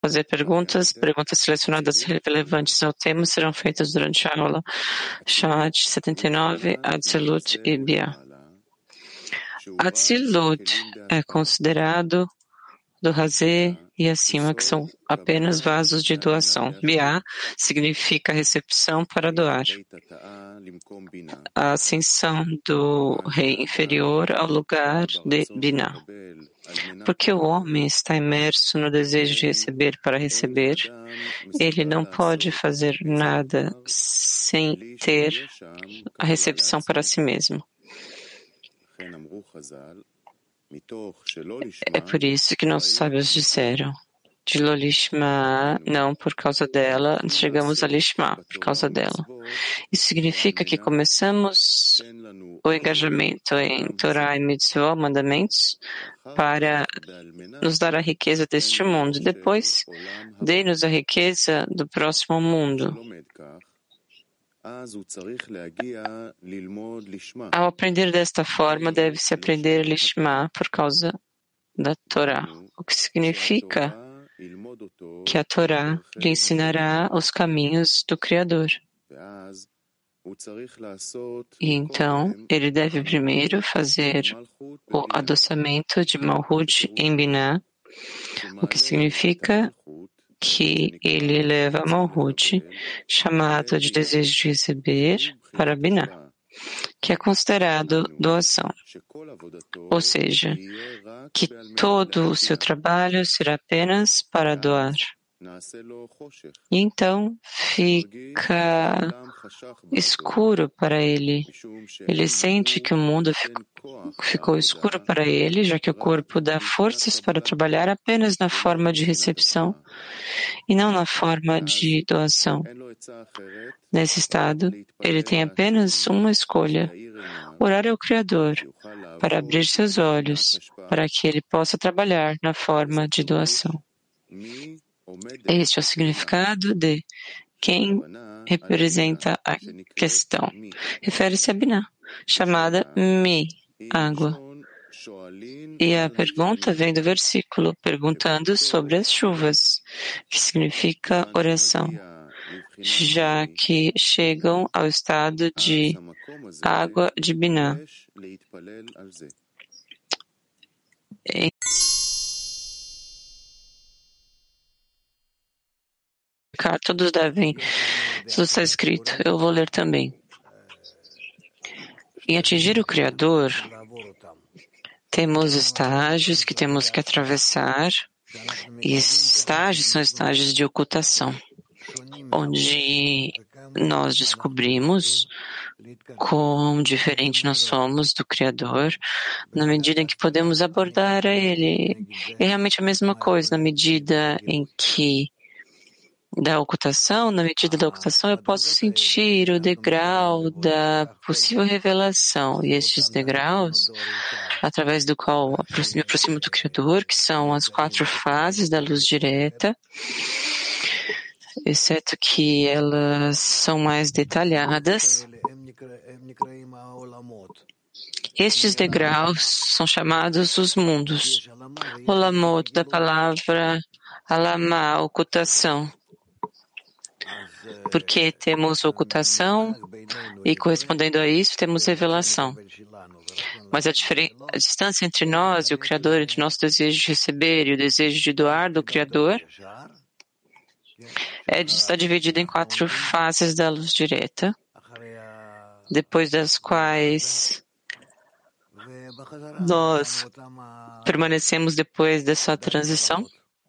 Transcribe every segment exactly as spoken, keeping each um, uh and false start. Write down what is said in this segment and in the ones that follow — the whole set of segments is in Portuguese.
fazer perguntas. Perguntas selecionadas relevantes ao tema serão feitas durante a aula. Chat setenta e nove, Atzilut e Bia. Atzilut é considerado do Hazé e acima, que são apenas vasos de doação. Bia significa recepção para doar. A ascensão do rei inferior ao lugar de Binah. Porque o homem está imerso no desejo de receber para receber, ele não pode fazer nada sem ter a recepção para si mesmo. É por isso que nossos sábios disseram, de Lolishma, não por causa dela, chegamos a Lishma por causa dela. Isso significa que começamos o engajamento em Torah e Mitzvot, mandamentos, para nos dar a riqueza deste mundo. Depois, dê-nos a riqueza do próximo mundo. Ao aprender desta forma, deve-se aprender Lishma por causa da Torá, o que significa que a Torá lhe ensinará os caminhos do Criador. E então, ele deve primeiro fazer o adoçamento de Malhut em Binah, o que significa que ele leva Malhut, chamado de desejo de receber, para Binah, que é considerado doação. Ou seja, que todo o seu trabalho será apenas para doar. E então fica escuro para ele. Ele sente que o mundo ficou escuro para ele, já que o corpo dá forças para trabalhar apenas na forma de recepção e não na forma de doação. Nesse estado, ele tem apenas uma escolha: orar ao Criador, para abrir seus olhos, para que ele possa trabalhar na forma de doação. Este é o significado de quem representa a questão. Refere-se a Binah, chamada Mi, água. E a pergunta vem do versículo, perguntando sobre as chuvas, que significa oração, já que chegam ao estado de água de Binah. Em todos devem, isso está escrito, eu vou ler também. Em atingir o Criador, temos estágios que temos que atravessar, e esses estágios são estágios de ocultação, onde nós descobrimos quão diferente nós somos do Criador, na medida em que podemos abordar a Ele. É realmente a mesma coisa, na medida em que da ocultação, na medida da ocultação, eu posso sentir o degrau da possível revelação. E estes degraus, através do qual me aproximo do Criador, que são as quatro fases da luz direta, exceto que elas são mais detalhadas. Estes degraus são chamados os mundos. Olamot, da palavra alamá, ocultação. Porque temos ocultação e, correspondendo a isso, temos revelação. Mas a, a distância entre nós e o Criador, entre nosso desejo de receber e o desejo de doar do Criador, é, está dividida em quatro fases da luz direta, depois das quais nós permanecemos depois dessa transição.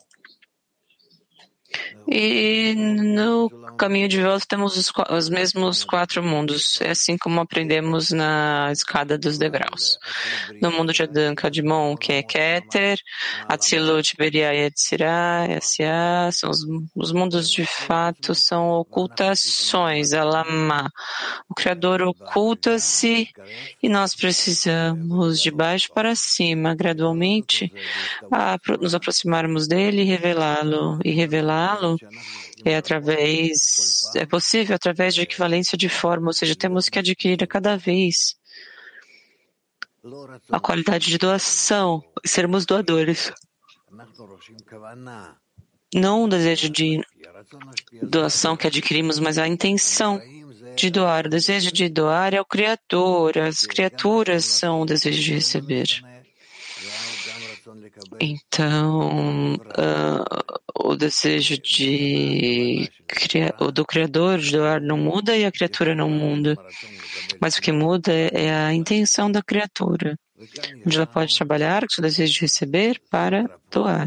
E no caminho de volta temos os, os mesmos quatro mundos, é assim como aprendemos na escada dos degraus. No mundo de Adão, Kadmon, que é Keter, Atzilut, Beriah e Yetzirah, S A, são os, os mundos de fato, são ocultações, Alamá. O Criador oculta-se e nós precisamos de baixo para cima, gradualmente, a, nos aproximarmos dele e revelá-lo, e revelá-lo é através, é possível através de equivalência de forma, ou seja, temos que adquirir a cada vez a qualidade de doação, sermos doadores. não o desejo de doação que adquirimos, mas a intenção de doar. O desejo de doar é o Criador. As criaturas são o desejo de receber. Então, uh, o desejo de, o do Criador de doar não muda e a criatura não muda. Mas o que muda é a intenção da criatura, onde ela pode trabalhar com o desejo de receber para doar.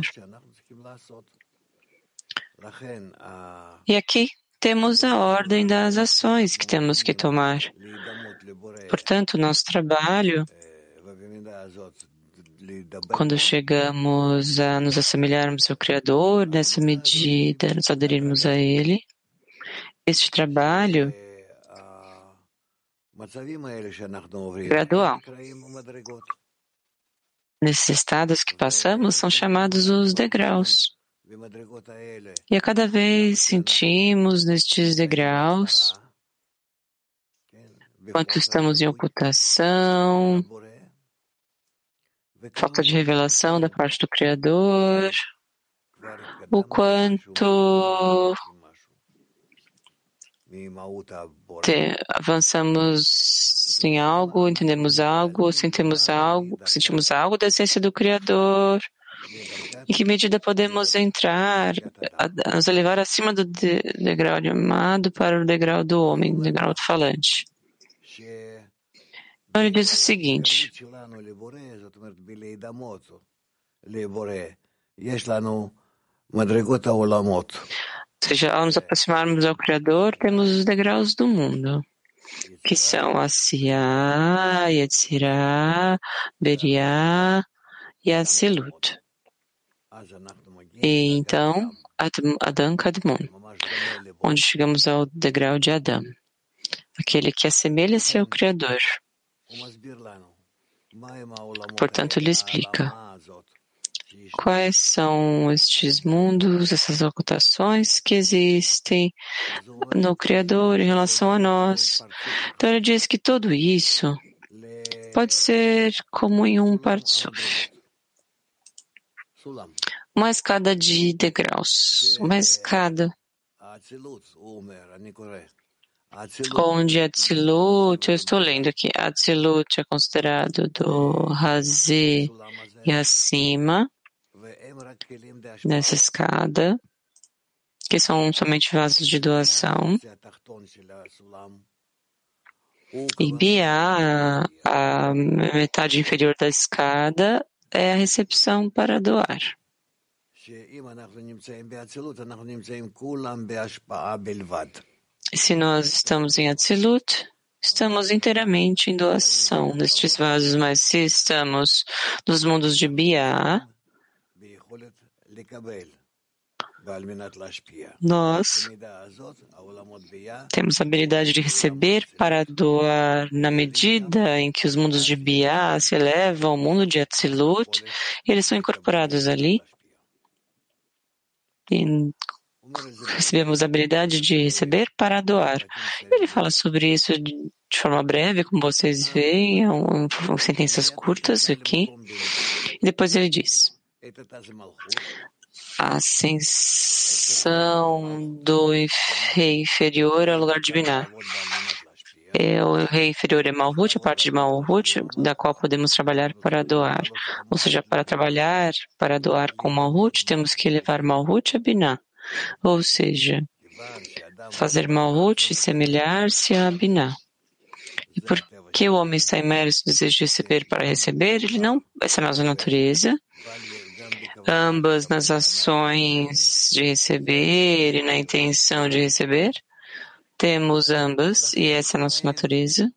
E aqui temos a ordem das ações que temos que tomar. Portanto, nosso trabalho, quando chegamos a nos assemelharmos ao Criador, nessa medida, nos aderirmos a Ele, este trabalho gradual. Nesses estados que passamos são chamados os degraus. E a cada vez sentimos nestes degraus quanto estamos em ocultação, falta de revelação da parte do Criador, o quanto te, avançamos em algo, entendemos algo, sentimos algo, sentimos algo da essência do Criador. Em que medida podemos entrar, a, nos elevar acima do de, degrau de amado para o degrau do homem, o degrau do falante. Então ele diz o seguinte: ou seja, ao nos aproximarmos ao Criador, temos os degraus do mundo, que são a Siyah, Yetzirah, Beriah e a Silut. E então, Adam Kadmon, onde chegamos ao degrau de Adam, aquele que assemelha-se ao Criador. Portanto, ele explica quais são estes mundos, essas ocultações que existem no Criador em relação a nós. Então, ele diz que tudo isso pode ser como em um Partsuf, uma escada de degraus, uma escada onde Atzilut, eu estou lendo aqui, Atzilut é considerado do Razê e acima, nessa escada, que são somente vasos de doação. E Bia, a metade inferior da escada, é a recepção para doar. E se nós estamos em Atzilut, estamos inteiramente em doação nestes vasos, mas se estamos nos mundos de Bia, nós temos a habilidade de receber para doar na medida em que os mundos de Bia se elevam ao mundo de Atzilut, eles são incorporados ali e recebemos a habilidade de receber para doar. Ele fala sobre isso de, de forma breve, como vocês veem, um, um, sentenças curtas aqui. E depois ele diz: a ascensão do rei inferior ao lugar de Binah. É, o rei inferior é Malhut, a parte de Malhut, da qual podemos trabalhar para doar. Ou seja, para trabalhar, para doar com Malhut, temos que levar Malhut a Binah. Ou seja, fazer Malhut e semelhar-se a Binah. E porque o homem está imerso no desejo de receber para receber, ele não, essa é a nossa natureza, ambas nas ações de receber e na intenção de receber, temos ambas, e essa é a nossa natureza.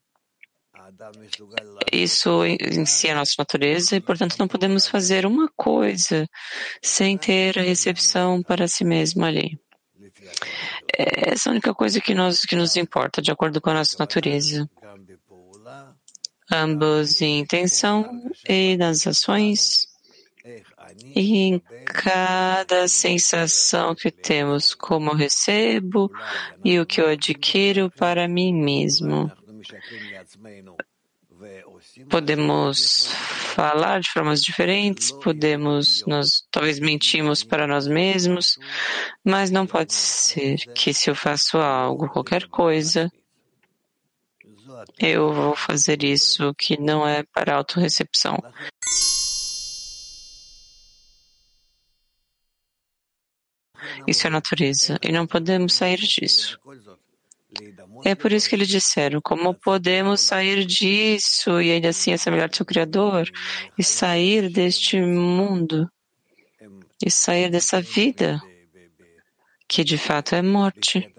Isso em si é a nossa natureza, e portanto não podemos fazer uma coisa sem ter a recepção para si mesmo ali. Essa é a única coisa que, nós, que nos importa, de acordo com a nossa natureza. Ambos em intenção e nas ações, e em cada sensação que temos, como eu recebo e o que eu adquiro para mim mesmo. Podemos falar de formas diferentes, podemos, nós talvez mentimos para nós mesmos, mas não pode ser que se eu faço algo, qualquer coisa, eu vou fazer isso que não é para autorrecepção. Isso é a natureza, e não podemos sair disso. É por isso que eles disseram, como podemos sair disso e ainda assim assemelhar seu Criador e sair deste mundo e sair dessa vida que de fato é morte.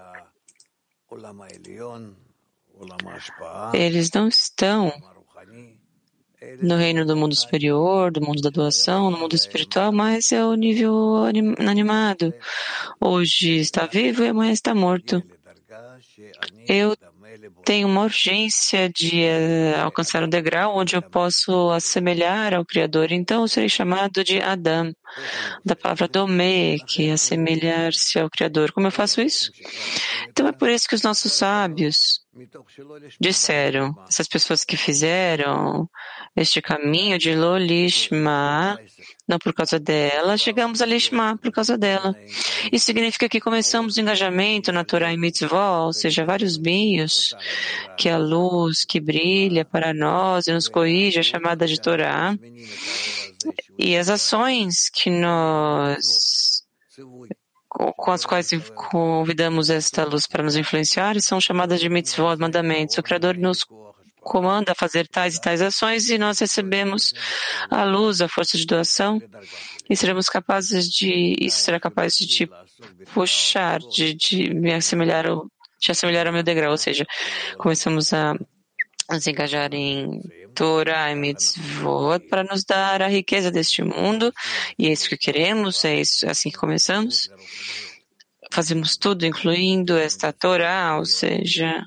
Eles não estão no reino do mundo superior, do mundo da doação, no mundo espiritual, mas é o nível anim- animado. Hoje está vivo e amanhã está morto. Eu tenho uma urgência de uh, alcançar um degrau onde eu posso assemelhar ao Criador. Então, eu serei chamado de Adam, da palavra domé, que é assemelhar-se ao Criador. Como eu faço isso? Então, é por isso que os nossos sábios disseram, essas pessoas que fizeram este caminho de Lo Lishma, não por causa dela, chegamos a Lishma por causa dela. Isso significa que começamos o engajamento na Torá e Mitzvot, ou seja, vários meios que a luz que brilha para nós e nos corrige é chamada de Torá, e as ações que nós com as quais convidamos esta luz para nos influenciar são chamadas de mitzvot, mandamentos. O Criador nos comanda a fazer tais e tais ações e nós recebemos a luz, a força de doação e seremos capazes de, isso será capaz de te puxar, de, de me assemelhar ao, de assemelhar ao meu degrau, ou seja, começamos a nos engajar em Torah e Mitzvot para nos dar a riqueza deste mundo, e é isso que queremos, é isso, é assim que começamos. Fazemos tudo, incluindo esta Torah, ou seja,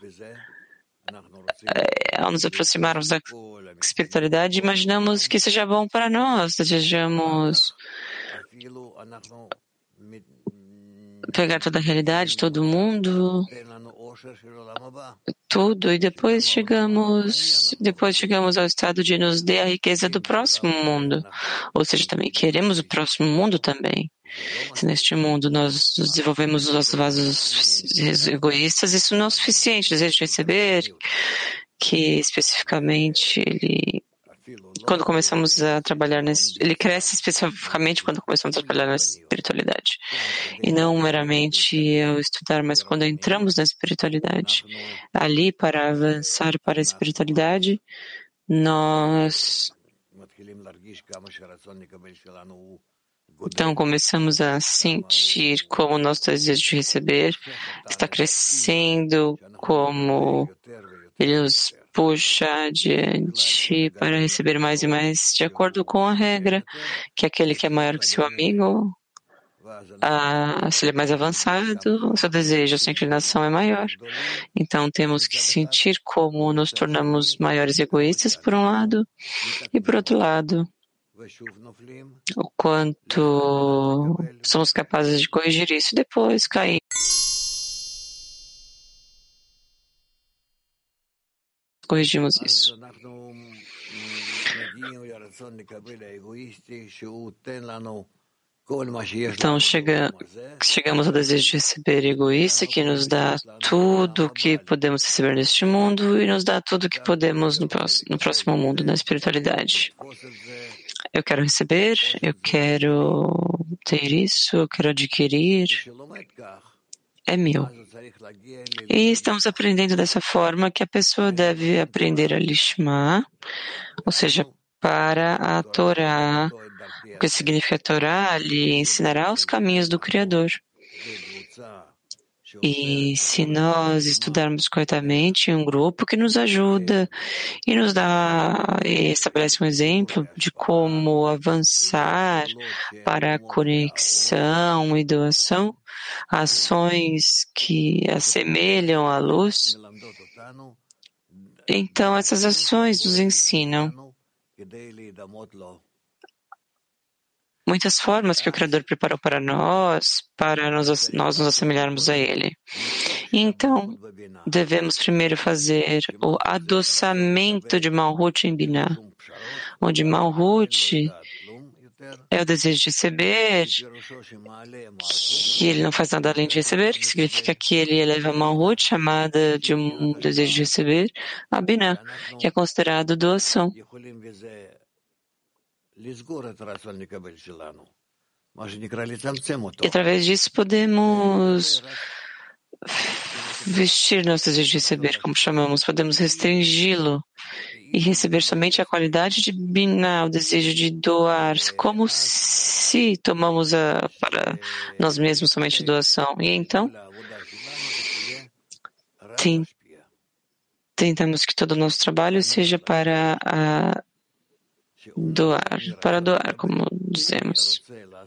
é, ao nos aproximarmos da espiritualidade, imaginamos que seja bom para nós, desejamos pegar toda a realidade, todo mundo, tudo, e depois chegamos, depois chegamos ao estado de nos dê a riqueza do próximo mundo. Ou seja, também queremos o próximo mundo também. Se neste mundo nós desenvolvemos os nossos vasos egoístas, isso não é o suficiente. Desejo receber que especificamente ele, quando começamos a trabalhar nesse, ele cresce especificamente quando começamos a trabalhar na espiritualidade. E não meramente ao estudar, mas quando entramos na espiritualidade. Ali, para avançar para a espiritualidade, nós então começamos a sentir como o nosso desejo de receber está crescendo, como ele nos puxa adiante para receber mais e mais, de acordo com a regra, que aquele que é maior que seu amigo, ah, se ele é mais avançado, o seu desejo, a sua inclinação é maior. Então temos que sentir como nos tornamos maiores egoístas, por um lado, e por outro lado, o quanto somos capazes de corrigir isso e depois cair. Corrigimos isso. Então chega, chegamos ao desejo de receber egoísta, que nos dá tudo o que podemos receber neste mundo e nos dá tudo o que podemos no próximo, no próximo mundo, na espiritualidade. Eu quero receber, eu quero ter isso, eu quero adquirir. É meu. E estamos aprendendo dessa forma que a pessoa deve aprender a Lishma, ou seja, para a Torá. O que significa Torá? Lhe ensinará os caminhos do Criador. E se nós estudarmos corretamente um grupo que nos ajuda e nos dá e estabelece um exemplo de como avançar para a conexão e doação, ações que assemelham à luz, então essas ações nos ensinam muitas formas que o Criador preparou para nós, para nós, nós nos assemelharmos a Ele. Então, devemos primeiro fazer o adoçamento de Malhut em Binah, onde Malhut é o desejo de receber, que ele não faz nada além de receber, que significa que ele eleva Malhut, chamada de um desejo de receber, a Binah, que é considerado doação. E através disso podemos vestir nosso desejo de receber, como chamamos, podemos restringi-lo e receber somente a qualidade de Binah, o desejo de doar, como se tomamos a, para nós mesmos somente doação. E então, tem, tentamos que todo o nosso trabalho seja para a doar, para doar, como dizemos.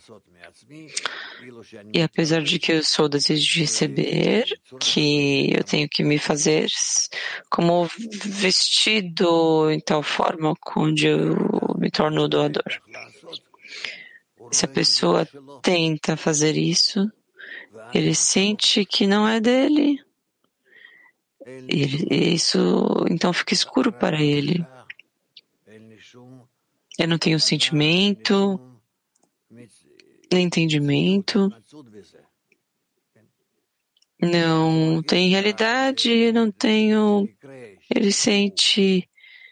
E apesar de que eu sou o desejo de receber, que eu tenho que me fazer como vestido em tal forma onde eu me torno doador. Se a pessoa tenta fazer isso, ele sente que não é dele. Ele, isso então fica escuro para ele. Eu não tenho sentimento, nem entendimento, não tem realidade, não tenho. Ele sente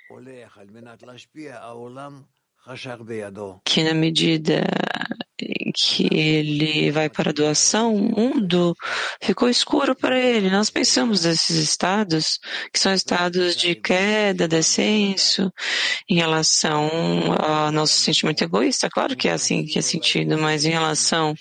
que na medida em que ele vai para a doação, o mundo ficou escuro para ele. Nós pensamos nesses estados, que são estados de queda, descenso, em relação ao nosso sentimento egoísta. Claro que é assim que é sentido, mas em relação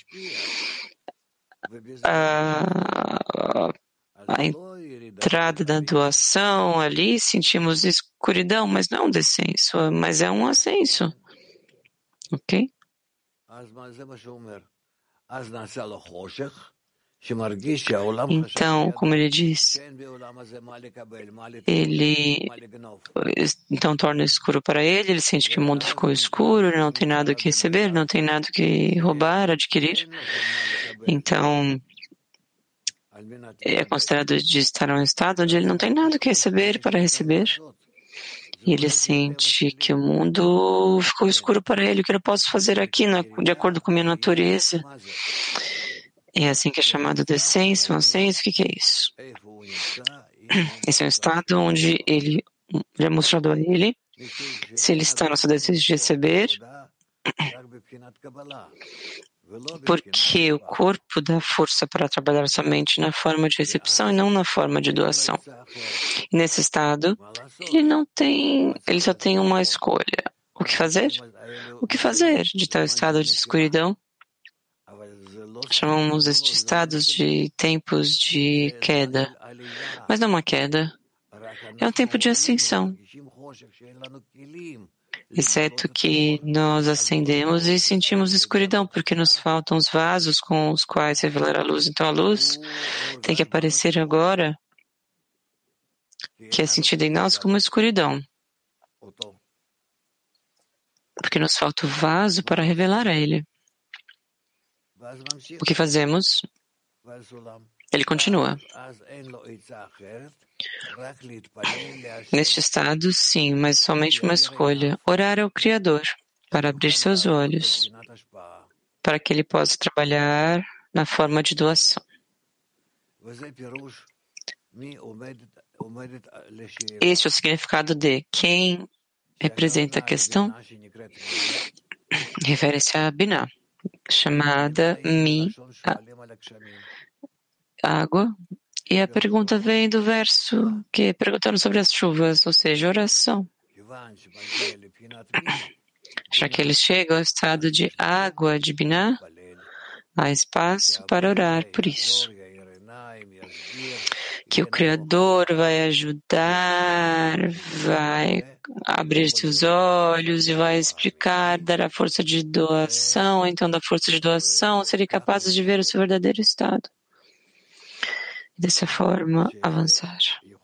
a, a entrada da doação, ali sentimos escuridão, mas não é um descenso, mas é um ascenso. Ok? Então, como ele diz, ele então torna escuro para ele, ele sente que o mundo ficou escuro, ele não tem nada que receber, não tem nada que roubar, adquirir. Então, é considerado de estar em um estado onde ele não tem nada que receber para receber. E ele sente que o mundo ficou escuro para ele, o que eu posso fazer aqui, de acordo com a minha natureza. É assim que é chamado descenso, ascenso, o que, que é isso? Esse é um estado onde ele, já é mostrado a ele, se ele está no seu desejo de receber, porque o corpo dá força para trabalhar somente na forma de recepção e não na forma de doação. E nesse estado, ele não tem, ele só tem uma escolha. O que fazer? O que fazer de tal estado de escuridão? Chamamos estes estados de tempos de queda. Mas não uma queda. É um tempo de ascensão. Exceto que nós acendemos e sentimos escuridão, porque nos faltam os vasos com os quais revelar a luz. Então a luz tem que aparecer agora, que é sentida em nós como escuridão. Porque nos falta o vaso para revelar a ele. O que fazemos? Ele continua. Neste estado, sim, mas somente uma escolha. Orar ao Criador, para abrir seus olhos, para que ele possa trabalhar na forma de doação. Este é o significado de quem representa a questão. Refere-se a Binah, chamada Mi, a água. E a pergunta vem do verso que é perguntando sobre as chuvas, ou seja, oração. Já que eles chegam ao estado de água de Binah, há espaço para orar por isso. Que o Criador vai ajudar, vai abrir seus olhos e vai explicar, dar a força de doação. Então, da força de doação, serem capazes de ver o seu verdadeiro estado. E dessa forma, avançar.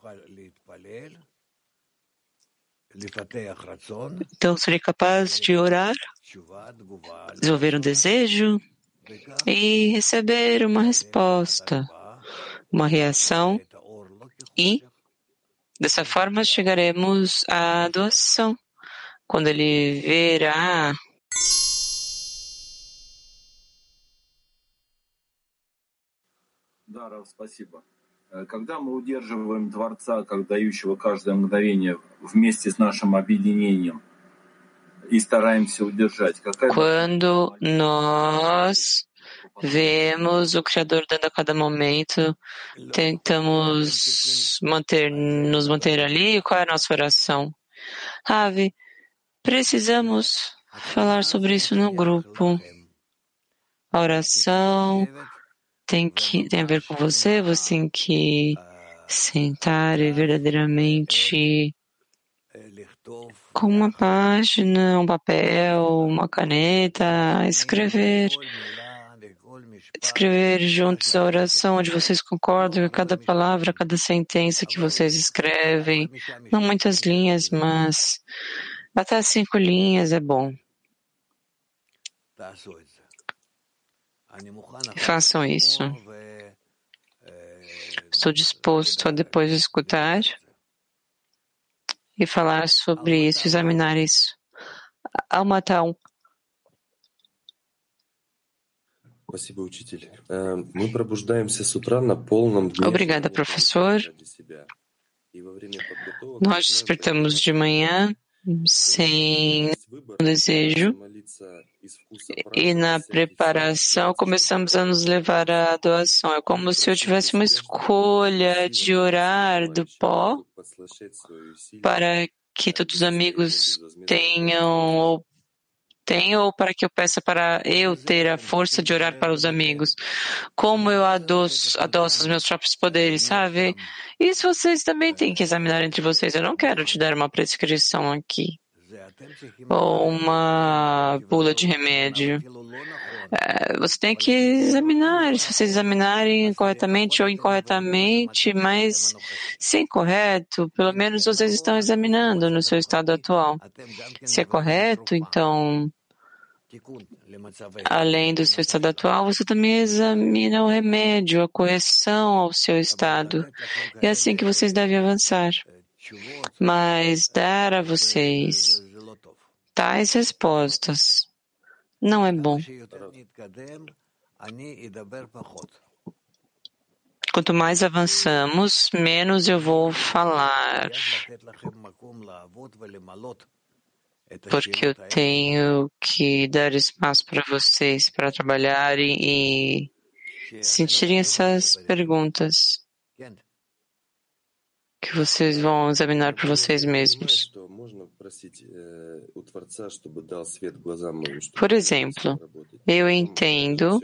Então, serei capaz de orar, desenvolver um desejo e receber uma resposta, uma reação, e dessa forma chegaremos à doação, quando ele verá Да, Рав, спасибо. Когда мы удерживаем Творца, как дающего каждое мгновение вместе с нашим объединением и стараемся удержать, какая quando nós vemos o Criador dando a cada momento, tentamos manter, nos manter ali, qual é a nossa oração? Ravi, precisamos falar sobre isso no grupo. A oração tem, que, tem a ver com você, você tem que sentar e verdadeiramente com uma página, um papel, uma caneta, escrever, escrever juntos a oração onde vocês concordam com cada palavra, cada sentença que vocês escrevem, não muitas linhas, mas até cinco linhas é bom. Façam isso. Estou disposto a depois escutar e falar sobre isso, examinar isso. Almatão. Obrigada, professor. Nós despertamos de manhã sem um desejo e na preparação começamos a nos levar à doação. É como se eu tivesse uma escolha de orar do pó para que todos os amigos tenham ou tenham ou para que eu peça para eu ter a força de orar para os amigos. Como eu adoço, adoço os meus próprios poderes, sabe? Isso vocês também têm que examinar entre vocês. Eu não quero te dar uma prescrição aqui ou uma bula de remédio. É, você tem que examinar, se vocês examinarem corretamente ou incorretamente, mas se é incorreto, pelo menos vocês estão examinando no seu estado atual. Se é correto, então, além do seu estado atual, você também examina o remédio, a correção ao seu estado. É assim que vocês devem avançar. Mas dar a vocês tais respostas não é bom. Quanto mais avançamos, menos eu vou falar, porque eu tenho que dar espaço para vocês para trabalharem e sentirem essas perguntas que vocês vão examinar por vocês mesmos. Por exemplo, eu entendo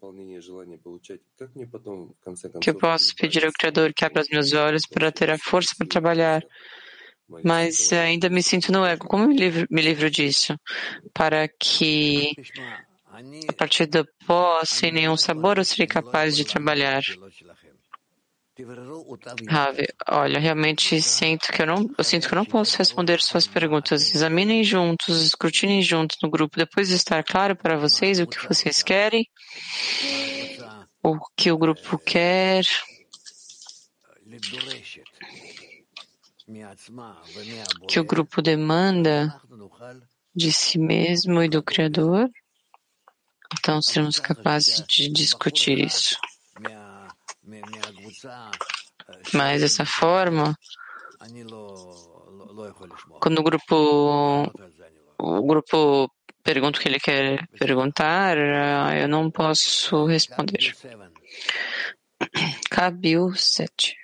que eu posso pedir ao Criador que abra os meus olhos para ter a força para trabalhar, mas ainda me sinto no ego. Como me livro, me livro disso? Para que, a partir do pó, sem nenhum sabor, eu serei capaz de trabalhar. Ravi, olha, realmente sinto que eu não, eu sinto que eu não posso responder suas perguntas. Examinem juntos, escrutinem juntos no grupo, depois de estar claro para vocês o que vocês querem, o que o grupo quer, que o grupo demanda de si mesmo e do Criador. Então, seremos capazes de discutir isso. Mas dessa forma, quando o grupo, o grupo pergunta o que ele quer perguntar, eu não posso responder. Cabil sete.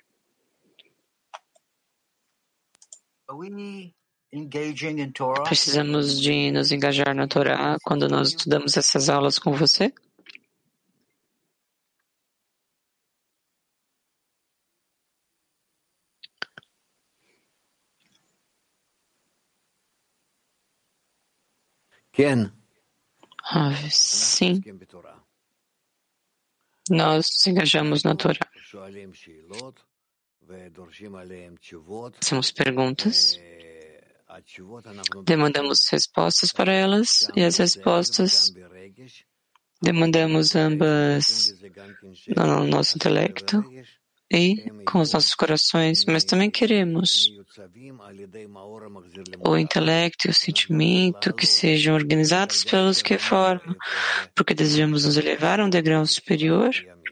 Precisamos de nos engajar na Torá quando nós estudamos essas aulas com você? Ah, sim. Nós nos engajamos na Torá. Fazemos perguntas, demandamos respostas para elas e as respostas demandamos ambas no nosso intelecto e com os nossos corações, mas também queremos o intelecto e o sentimento que sejam organizados pela luz que forma, porque desejamos nos elevar a um degrau superior,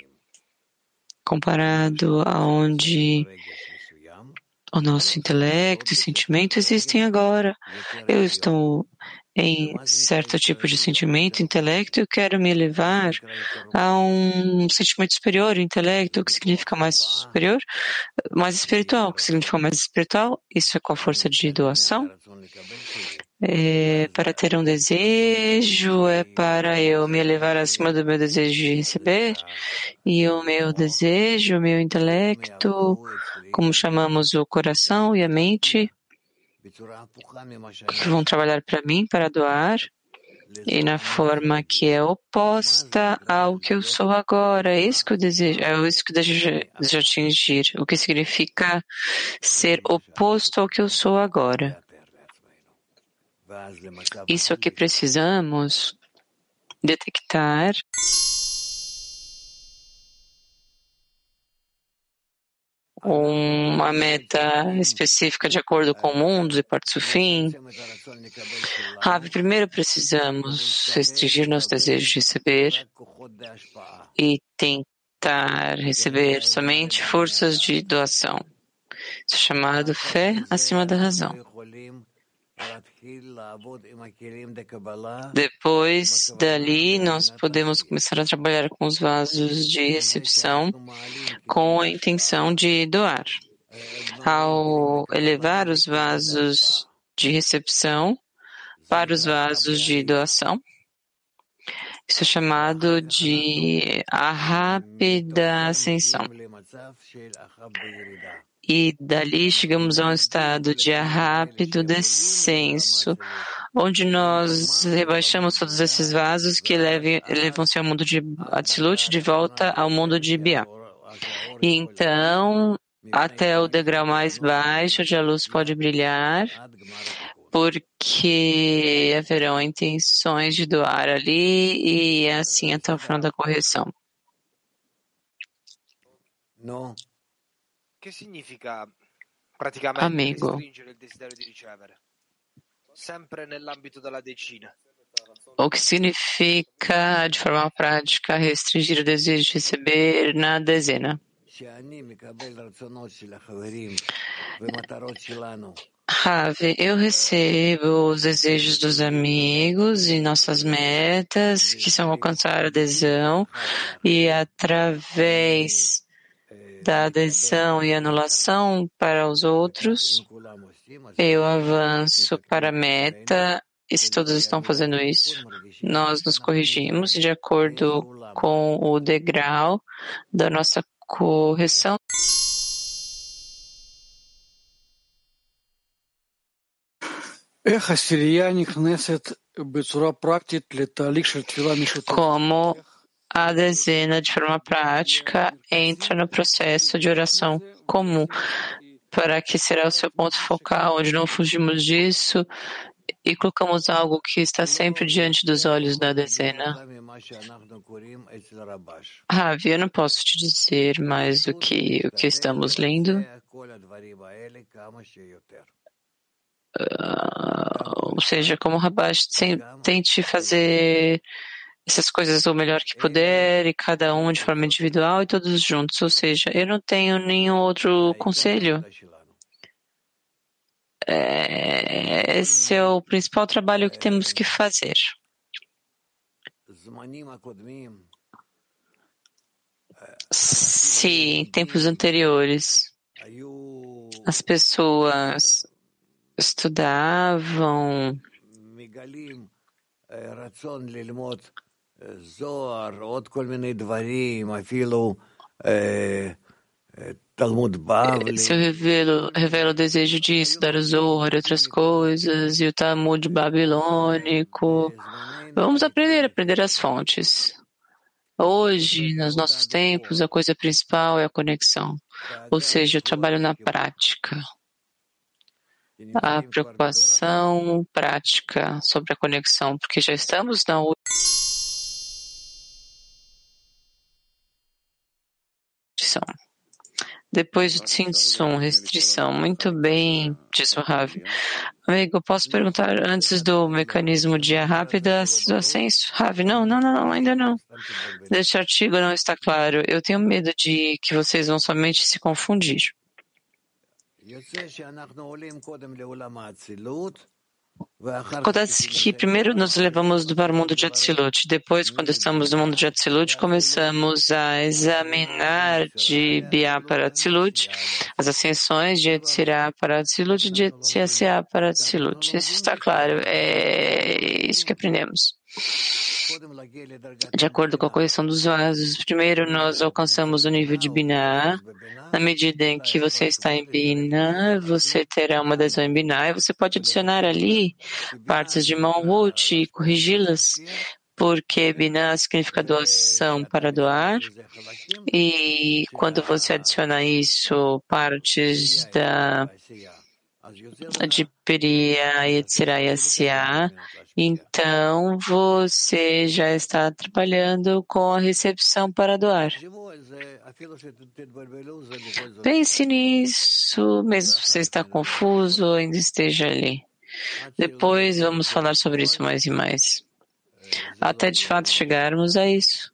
comparado a onde o nosso intelecto e sentimento existem agora. Eu estou em certo tipo de sentimento, intelecto, e eu quero me elevar a um sentimento superior, intelecto, o que significa mais superior, mais espiritual, o que significa mais espiritual, isso é com a força de doação. É, para ter um desejo, é para eu me elevar acima do meu desejo de receber, e o meu desejo, o meu intelecto, como chamamos o coração e a mente, que vão trabalhar para mim, para doar, e na forma que é oposta ao que eu sou agora. É isso que eu desejo, é isso que eu desejo, desejo atingir, o que significa ser oposto ao que eu sou agora. Isso é o que precisamos detectar uma meta específica de acordo com o mundo e Partsufim. Rabi, primeiro precisamos restringir nosso desejo de receber e tentar receber somente forças de doação. Isso é chamado fé acima da razão. Depois dali, nós podemos começar a trabalhar com os vasos de recepção com a intenção de doar. Ao elevar os vasos de recepção para os vasos de doação, isso é chamado de a rápida ascensão. E dali chegamos a um estado de rápido descenso, onde nós rebaixamos todos esses vasos que levam-se ao mundo de Atzilut de volta ao mundo de Biá. E então, até o degrau mais baixo, onde a luz pode brilhar, porque haverão intenções de doar ali e assim até o final da correção. No. Che significa praticamente Amigo, restringere il desiderio di ricevere? Sempre nell'ambito della decina. O que significa, de forma prática, restringir o desejo de receber na dezena? Ravi, eu recebo os desejos dos amigos e nossas metas, que são alcançar a adesão, e através da adesão e anulação para os outros, eu avanço para a meta, e se todos estão fazendo isso, nós nos corrigimos de acordo com o degrau da nossa correção. Como a dezena, de forma prática, entra no processo de oração comum, para que será o seu ponto focal, onde não fugimos disso e colocamos algo que está sempre diante dos olhos da dezena. Ravi, eu não posso te dizer mais do que o que estamos lendo. Uh, ou seja, como Rabash, tente fazer essas coisas o melhor que puder, e cada um de forma individual e todos juntos. Ou seja, eu não tenho nenhum outro conselho. É, esse é o principal trabalho que temos que fazer. Se em tempos anteriores as pessoas estudavam se eu revelo, revelo o desejo de estudar o Zohar e outras coisas, e o Talmud babilônico, vamos aprender, aprender as fontes. Hoje, nos nossos tempos, a coisa principal é a conexão, ou seja, o trabalho na prática. A preocupação prática sobre a conexão, porque já estamos na última. Depois de Tzimtzum, restrição. Muito bem, disse o Rav. Amigo, posso perguntar antes do mecanismo de rápida do ascenso? Rav, não, não, não, ainda não. Este artigo não está claro. Eu tenho medo de que vocês vão somente se confundir. Acontece que primeiro nos levamos para o mundo de Atzilut, depois, quando estamos no mundo de Atzilut, começamos a examinar de Biá para Atzilut, as ascensões de Yetzirah para Atzilut e de Yetzirah para Atzilut. Isso está claro, é isso que aprendemos. De acordo com a correção dos vasos, primeiro nós alcançamos o nível de Binah. Na medida em que você está em Binah, você terá uma adesão em Binah e você pode adicionar ali partes de Malhut e corrigi-las, porque Binah significa doação para doar, e quando você adiciona isso, partes da de Periá, Yetzirah e Asiá, então você já está trabalhando com a recepção para doar. Pense nisso, mesmo se você está confuso, ainda esteja ali. Depois vamos falar sobre isso mais e mais. Até de fato chegarmos a isso.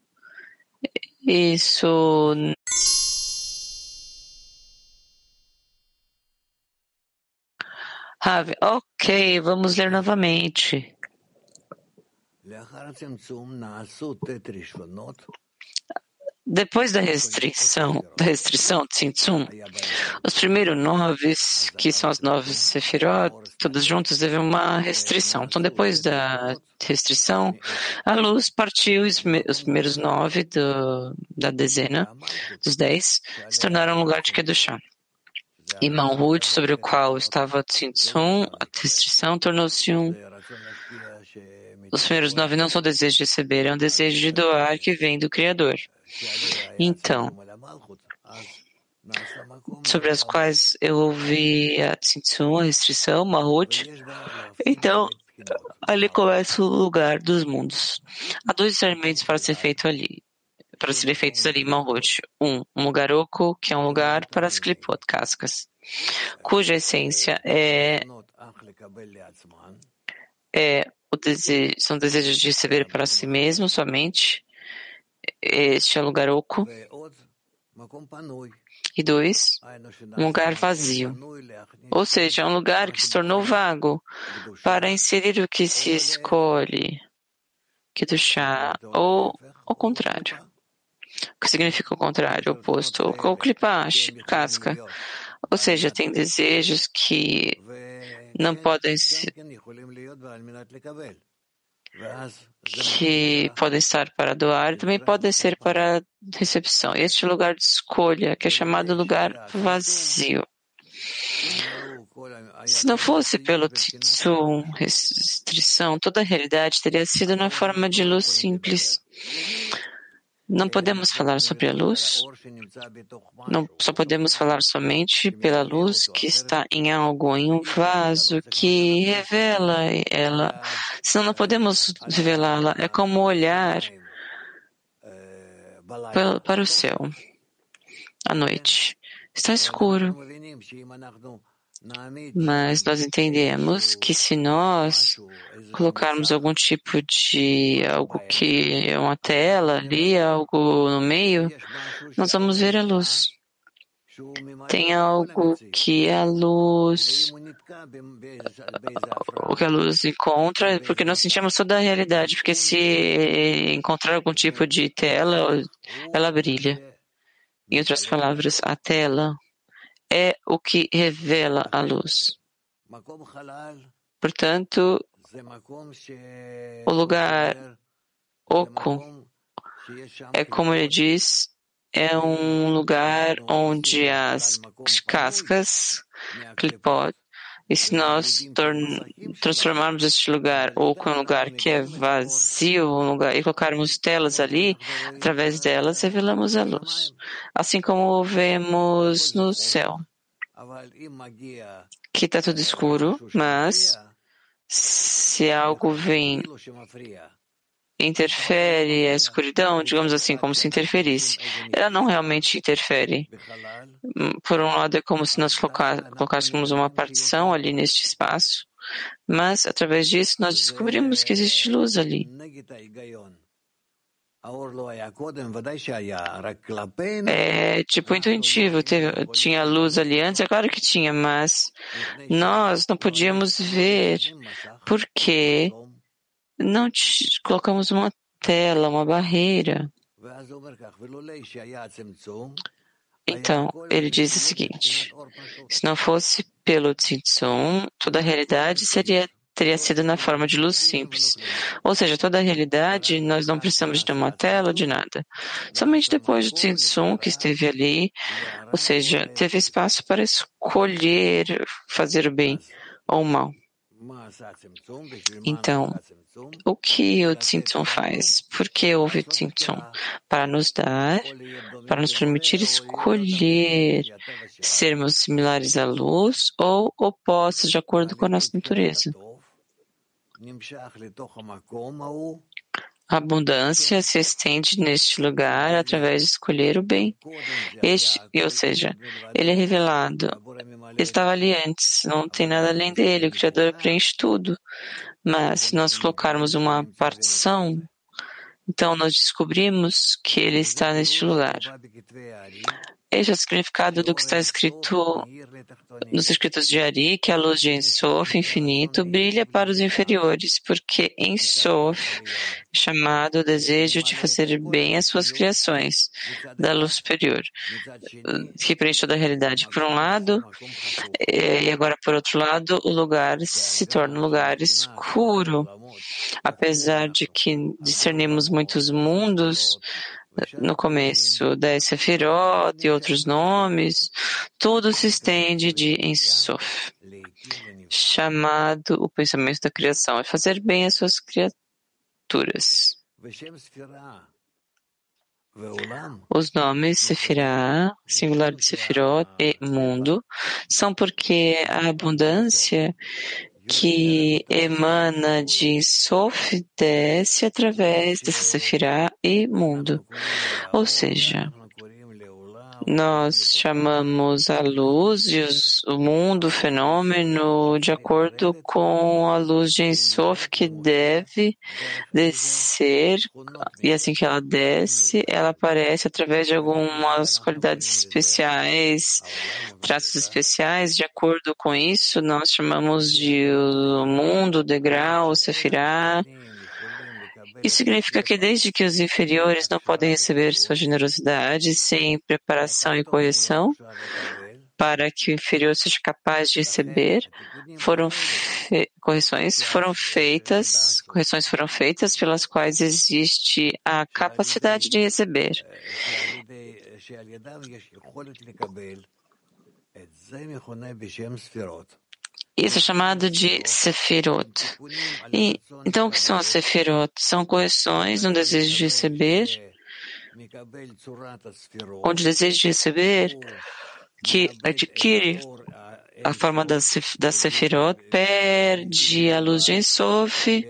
Isso... Rav, ok, vamos ler novamente. Depois da restrição, da restrição, Tzimtzum, os primeiros nove, que são as nove Sefirot, todos juntos, teve uma restrição. Então, depois da restrição, a luz partiu, os primeiros nove do, da dezena, dos dez, se tornaram um lugar de Kedushá. E Malhut, sobre o qual estava Tzimtzum, a restrição, tornou-se um. Os primeiros nove não são desejos de receber, é um desejo de doar que vem do Criador. Então, sobre as quais eu ouvi a Tzimtzum, a restrição, Malhut, então, ali começa o lugar dos mundos. Há dois experimentos para ser feito ali. Para serem feitos ali em Malhut. Um, um lugar oco, que é um lugar para as klipot, cascas, cuja essência é, é o desejo, são desejos de receber para si mesmo somente. Este é o lugar oco. E dois, um lugar vazio. Ou seja, um lugar que se tornou vago para inserir o que se escolhe, que do chá, ou ao contrário. O que significa o contrário, o oposto, ou clipar, casca. Ou seja, tem desejos que não podem ser, que podem estar para doar e também podem ser para recepção. Este lugar de escolha, que é chamado lugar vazio. Se não fosse pelo Tzimtzum, restrição, toda a realidade teria sido na forma de luz simples. Não podemos falar sobre a luz, não, só podemos falar somente pela luz que está em algo, em um vaso que revela ela. Senão não podemos revelá-la. É como olhar para, para o céu à noite. Está escuro. Mas nós entendemos que se nós colocarmos algum tipo de algo que é uma tela ali, algo no meio, nós vamos ver a luz. Tem algo que a luz, o que a luz encontra, porque nós sentimos toda a realidade, porque se encontrar algum tipo de tela, ela brilha. Em outras palavras, a tela é o que revela a luz. Portanto, o lugar oco é, como ele diz, é um lugar onde as cascas, clipot, e se nós transformarmos este lugar oco em um lugar que é vazio, um lugar, e colocarmos telas ali, através delas revelamos a luz. Assim como vemos no céu, que está tudo escuro, mas se algo vem interfere a escuridão, digamos assim, como se interferisse. Ela não realmente interfere. Por um lado, é como se nós colocássemos uma partição ali neste espaço, mas, através disso, nós descobrimos que existe luz ali. É tipo intuitivo, teve, tinha luz ali antes, é claro que tinha, mas nós não podíamos ver porque não colocamos uma tela, uma barreira. Então, ele diz o seguinte, se não fosse pelo Tzimtzum, toda a realidade seria, teria sido na forma de luz simples. Ou seja, toda a realidade, nós não precisamos de uma tela ou de nada. Somente depois do Tzimtzum que esteve ali, ou seja, teve espaço para escolher fazer o bem ou o mal. Então, o que o Tzimtzum faz? Por que houve o Tzimtzum? Para nos dar, para nos permitir escolher sermos similares à luz ou opostos de acordo com a nossa natureza. A abundância se estende neste lugar através de escolher o bem. Este, ou seja, ele é revelado. Ele estava ali antes, não tem nada além dele, o Criador preenche tudo. Mas se nós colocarmos uma partição, então nós descobrimos que ele está neste lugar. Este é o significado do que está escrito nos escritos de Ari, que a luz de Ein Sof, infinito, brilha para os inferiores, porque Ein Sof é chamado o desejo de fazer bem às suas criações, da luz superior, que preenche toda a realidade por um lado, e agora por outro lado, o lugar se torna um lugar escuro. Apesar de que discernimos muitos mundos, no começo da Sefirot e outros nomes, tudo se estende de Ein Sof, chamado o pensamento da criação, é fazer bem às suas criaturas. Os nomes Sefirah, singular de Sefirot e mundo, são porque a abundância que emana de Ein Sof desce através dessa Sefirah e mundo. Ou seja, nós chamamos a luz e os, o mundo, o fenômeno, de acordo com a luz de Ein Sof que deve descer, e assim que ela desce, ela aparece através de algumas qualidades especiais, traços especiais. De acordo com isso, nós chamamos de o mundo, o degrau, o sefirá. Isso significa que desde que os inferiores não podem receber sua generosidade sem preparação e correção, para que o inferior seja capaz de receber, foram fe... correções foram feitas, correções foram feitas pelas quais existe a capacidade de receber. Isso é chamado de Sefirot. E, então, o que são as Sefirot? São correções no desejo de receber, onde o desejo de receber, que adquire a forma da, da Sefirot, perde a luz de Ein Sof,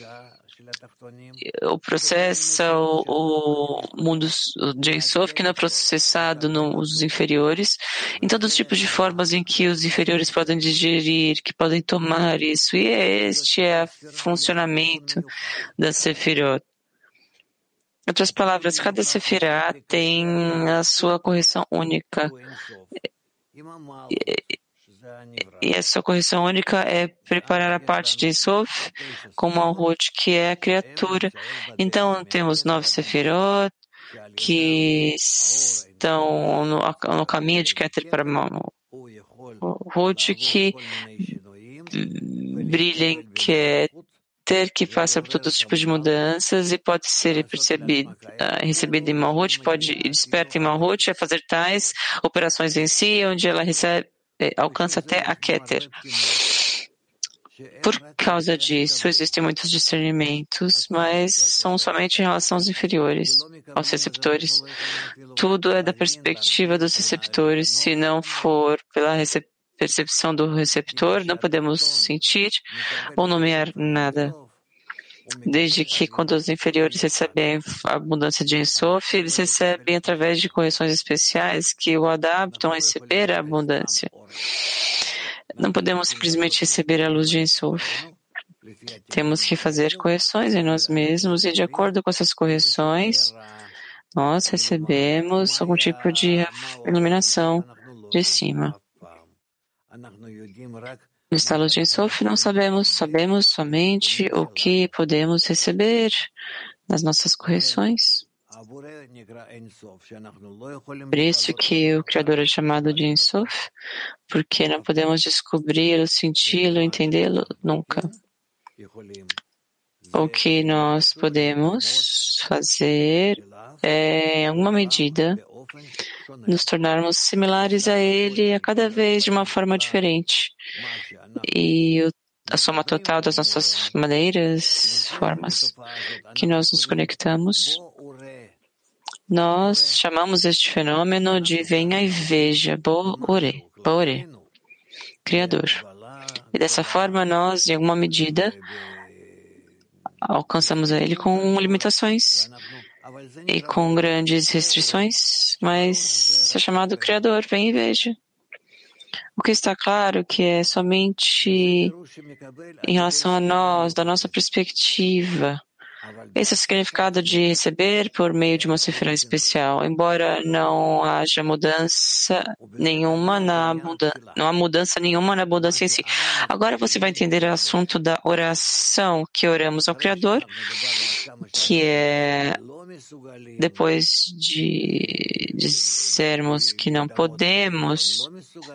o processa o, o mundo de Ein Sof, que não é processado nos inferiores, em todos os tipos de formas em que os inferiores podem digerir, que podem tomar isso. E este é o funcionamento da Sefirot. Em outras palavras, cada Sefirah tem a sua correção única. E, e essa correção única é preparar a parte de Ein Sof com Malhut, que é a criatura. Então, temos nove Sefirot que estão no, no caminho de Keter para Malhut, que brilha em Keter, que passa por todos os tipos de mudanças e pode ser percebido, uh, recebido em Malhut, pode desperta em Malhut, é fazer tais operações em si, onde ela recebe, eh, alcança até a Keter. Por causa disso, existem muitos discernimentos, mas são somente em relação aos inferiores, aos receptores. Tudo é da perspectiva dos receptores. Se não for pela recep- percepção do receptor, não podemos sentir ou nomear nada. Desde que quando os inferiores recebem a abundância de Ein Sof, eles recebem através de correções especiais que o adaptam a receber a abundância. Não podemos simplesmente receber a luz de Ein Sof. Temos que fazer correções em nós mesmos e, de acordo com essas correções, nós recebemos algum tipo de iluminação de cima. No estado de Ein Sof, não sabemos, sabemos somente o que podemos receber nas nossas correções. Por isso que o Criador é chamado de Ein Sof, porque não podemos descobri-lo, senti-lo, entendê-lo nunca. O que nós podemos fazer é, em alguma medida, nos tornarmos similares a Ele a cada vez de uma forma diferente. E o, a soma total das nossas maneiras, formas que nós nos conectamos, nós chamamos este fenômeno de venha e veja, Bo-Ore, Bo-Ore, Criador. E dessa forma, nós, em alguma medida, alcançamos a Ele com limitações e com grandes restrições, mas é chamado Criador, vem e veja. O que está claro que é somente em relação a nós, da nossa perspectiva. Esse é o significado de receber por meio de uma sefirá especial. Embora não haja mudança nenhuma na abundância, não há mudança nenhuma na abundância em si. Agora você vai entender o assunto da oração que oramos ao Criador, que é depois de dizermos que não podemos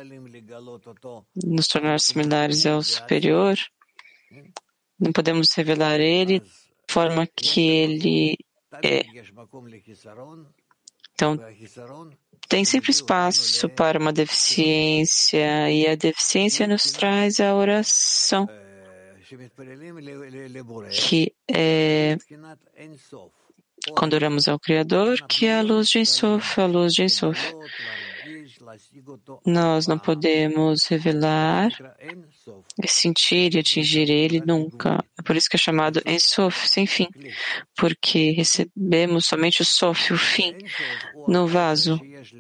nos tornar similares ao superior, não podemos revelar ele da forma que ele é. Então, tem sempre espaço para uma deficiência, e a deficiência nos traz a oração, que é quando oramos ao Criador, que é a luz de Ein Sof, a luz de Ein Sof. Nós não podemos revelar, sentir e atingir ele nunca. É por isso que é chamado Ein Sof, sem fim, porque recebemos somente o Sof, o fim, no vaso.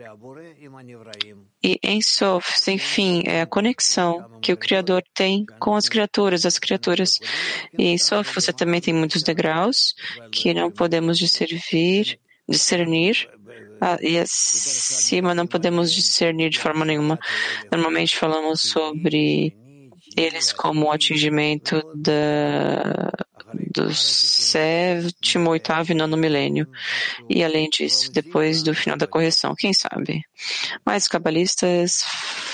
E Ein Sof, sem fim, é a conexão que o Criador tem com as criaturas, as criaturas. E em Sof você também tem muitos degraus que não podemos discernir, discernir. Ah, e acima não podemos discernir de forma nenhuma. Normalmente falamos sobre eles como o atingimento da, do sétimo, oitavo e nono milênio. E além disso, depois do final da correção, quem sabe? Mas os cabalistas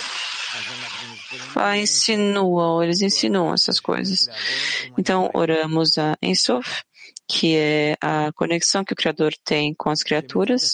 insinuam, eles insinuam essas coisas. Então, oramos a Ein Sof, que é a conexão que o Criador tem com as criaturas.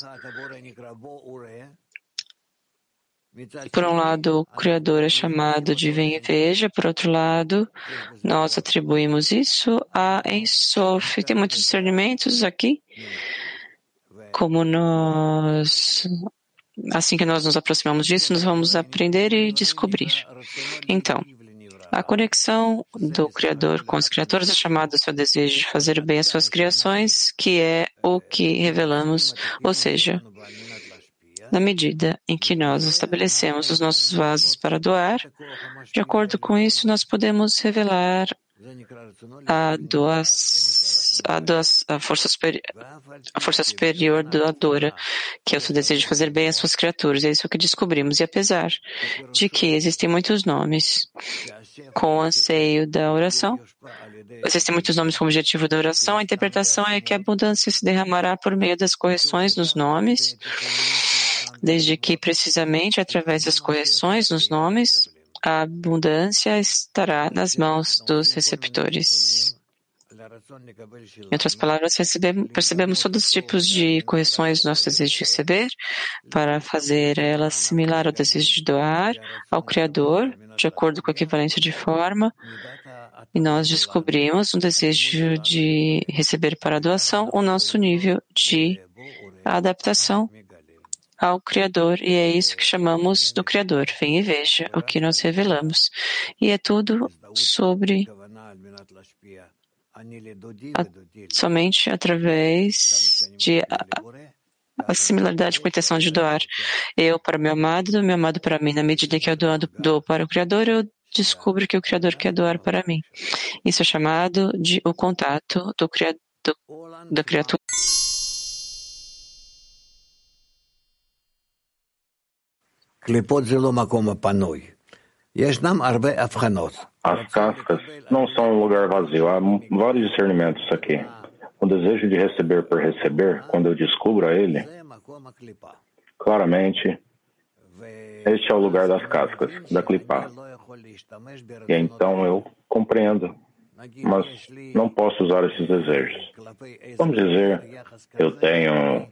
Por um lado, o Criador é chamado de vem e veja, por outro lado, nós atribuímos isso a Ein Sof. Tem muitos discernimentos aqui, como nós, assim que nós nos aproximamos disso, nós vamos aprender e descobrir. Então, a conexão do Criador com as criaturas é chamada ao seu desejo de fazer bem as suas criações, que é o que revelamos, ou seja, na medida em que nós estabelecemos os nossos vasos para doar, de acordo com isso, nós podemos revelar a, doas, a, doas, a, força, superi, a força superior doadora, que é o seu desejo de fazer bem às suas criaturas. É isso que descobrimos. E apesar de que existem muitos nomes com o anseio da oração, existem muitos nomes com o objetivo da oração, a interpretação é que a abundância se derramará por meio das correções nos nomes, desde que precisamente através das correções nos nomes, a abundância estará nas mãos dos receptores. Em outras palavras, recebemos, percebemos todos os tipos de correções do nosso desejo de receber para fazer ela similar ao desejo de doar ao Criador, de acordo com a equivalência de forma, e nós descobrimos um desejo de receber para a doação o nosso nível de adaptação ao Criador, e é isso que chamamos do Criador. Vem e veja o que nós revelamos. E é tudo sobre somente através de a, a similaridade com a intenção de doar. Eu para meu amado, meu amado para mim. Na medida que eu dou, dou para o Criador, eu descubro que o Criador quer doar para mim. Isso é chamado de o contato do Criador, da criatura. As cascas não são um lugar vazio. Há vários discernimentos aqui. O desejo de receber por receber, quando eu descubro a ele, claramente, este é o lugar das cascas, da clipá. E então eu compreendo, mas não posso usar esses desejos. Vamos dizer, eu tenho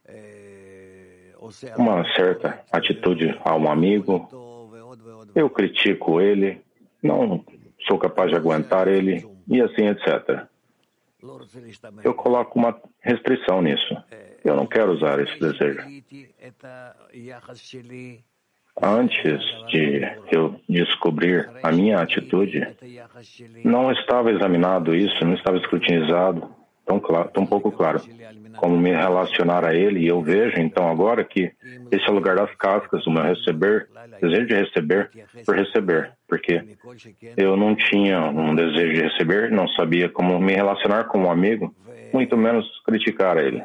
uma certa atitude a um amigo, eu critico ele, não sou capaz de aguentar ele, e assim, etcétera. Eu coloco uma restrição nisso. Eu não quero usar esse desejo. Antes de eu descobrir a minha atitude, não estava examinado isso, não estava escrutinizado, tão, claro, tão pouco claro como me relacionar a ele, e eu vejo então agora que esse é o lugar das cascas, o meu receber, desejo de receber por receber, porque eu não tinha um desejo de receber, não sabia como me relacionar com um amigo, muito menos criticar ele.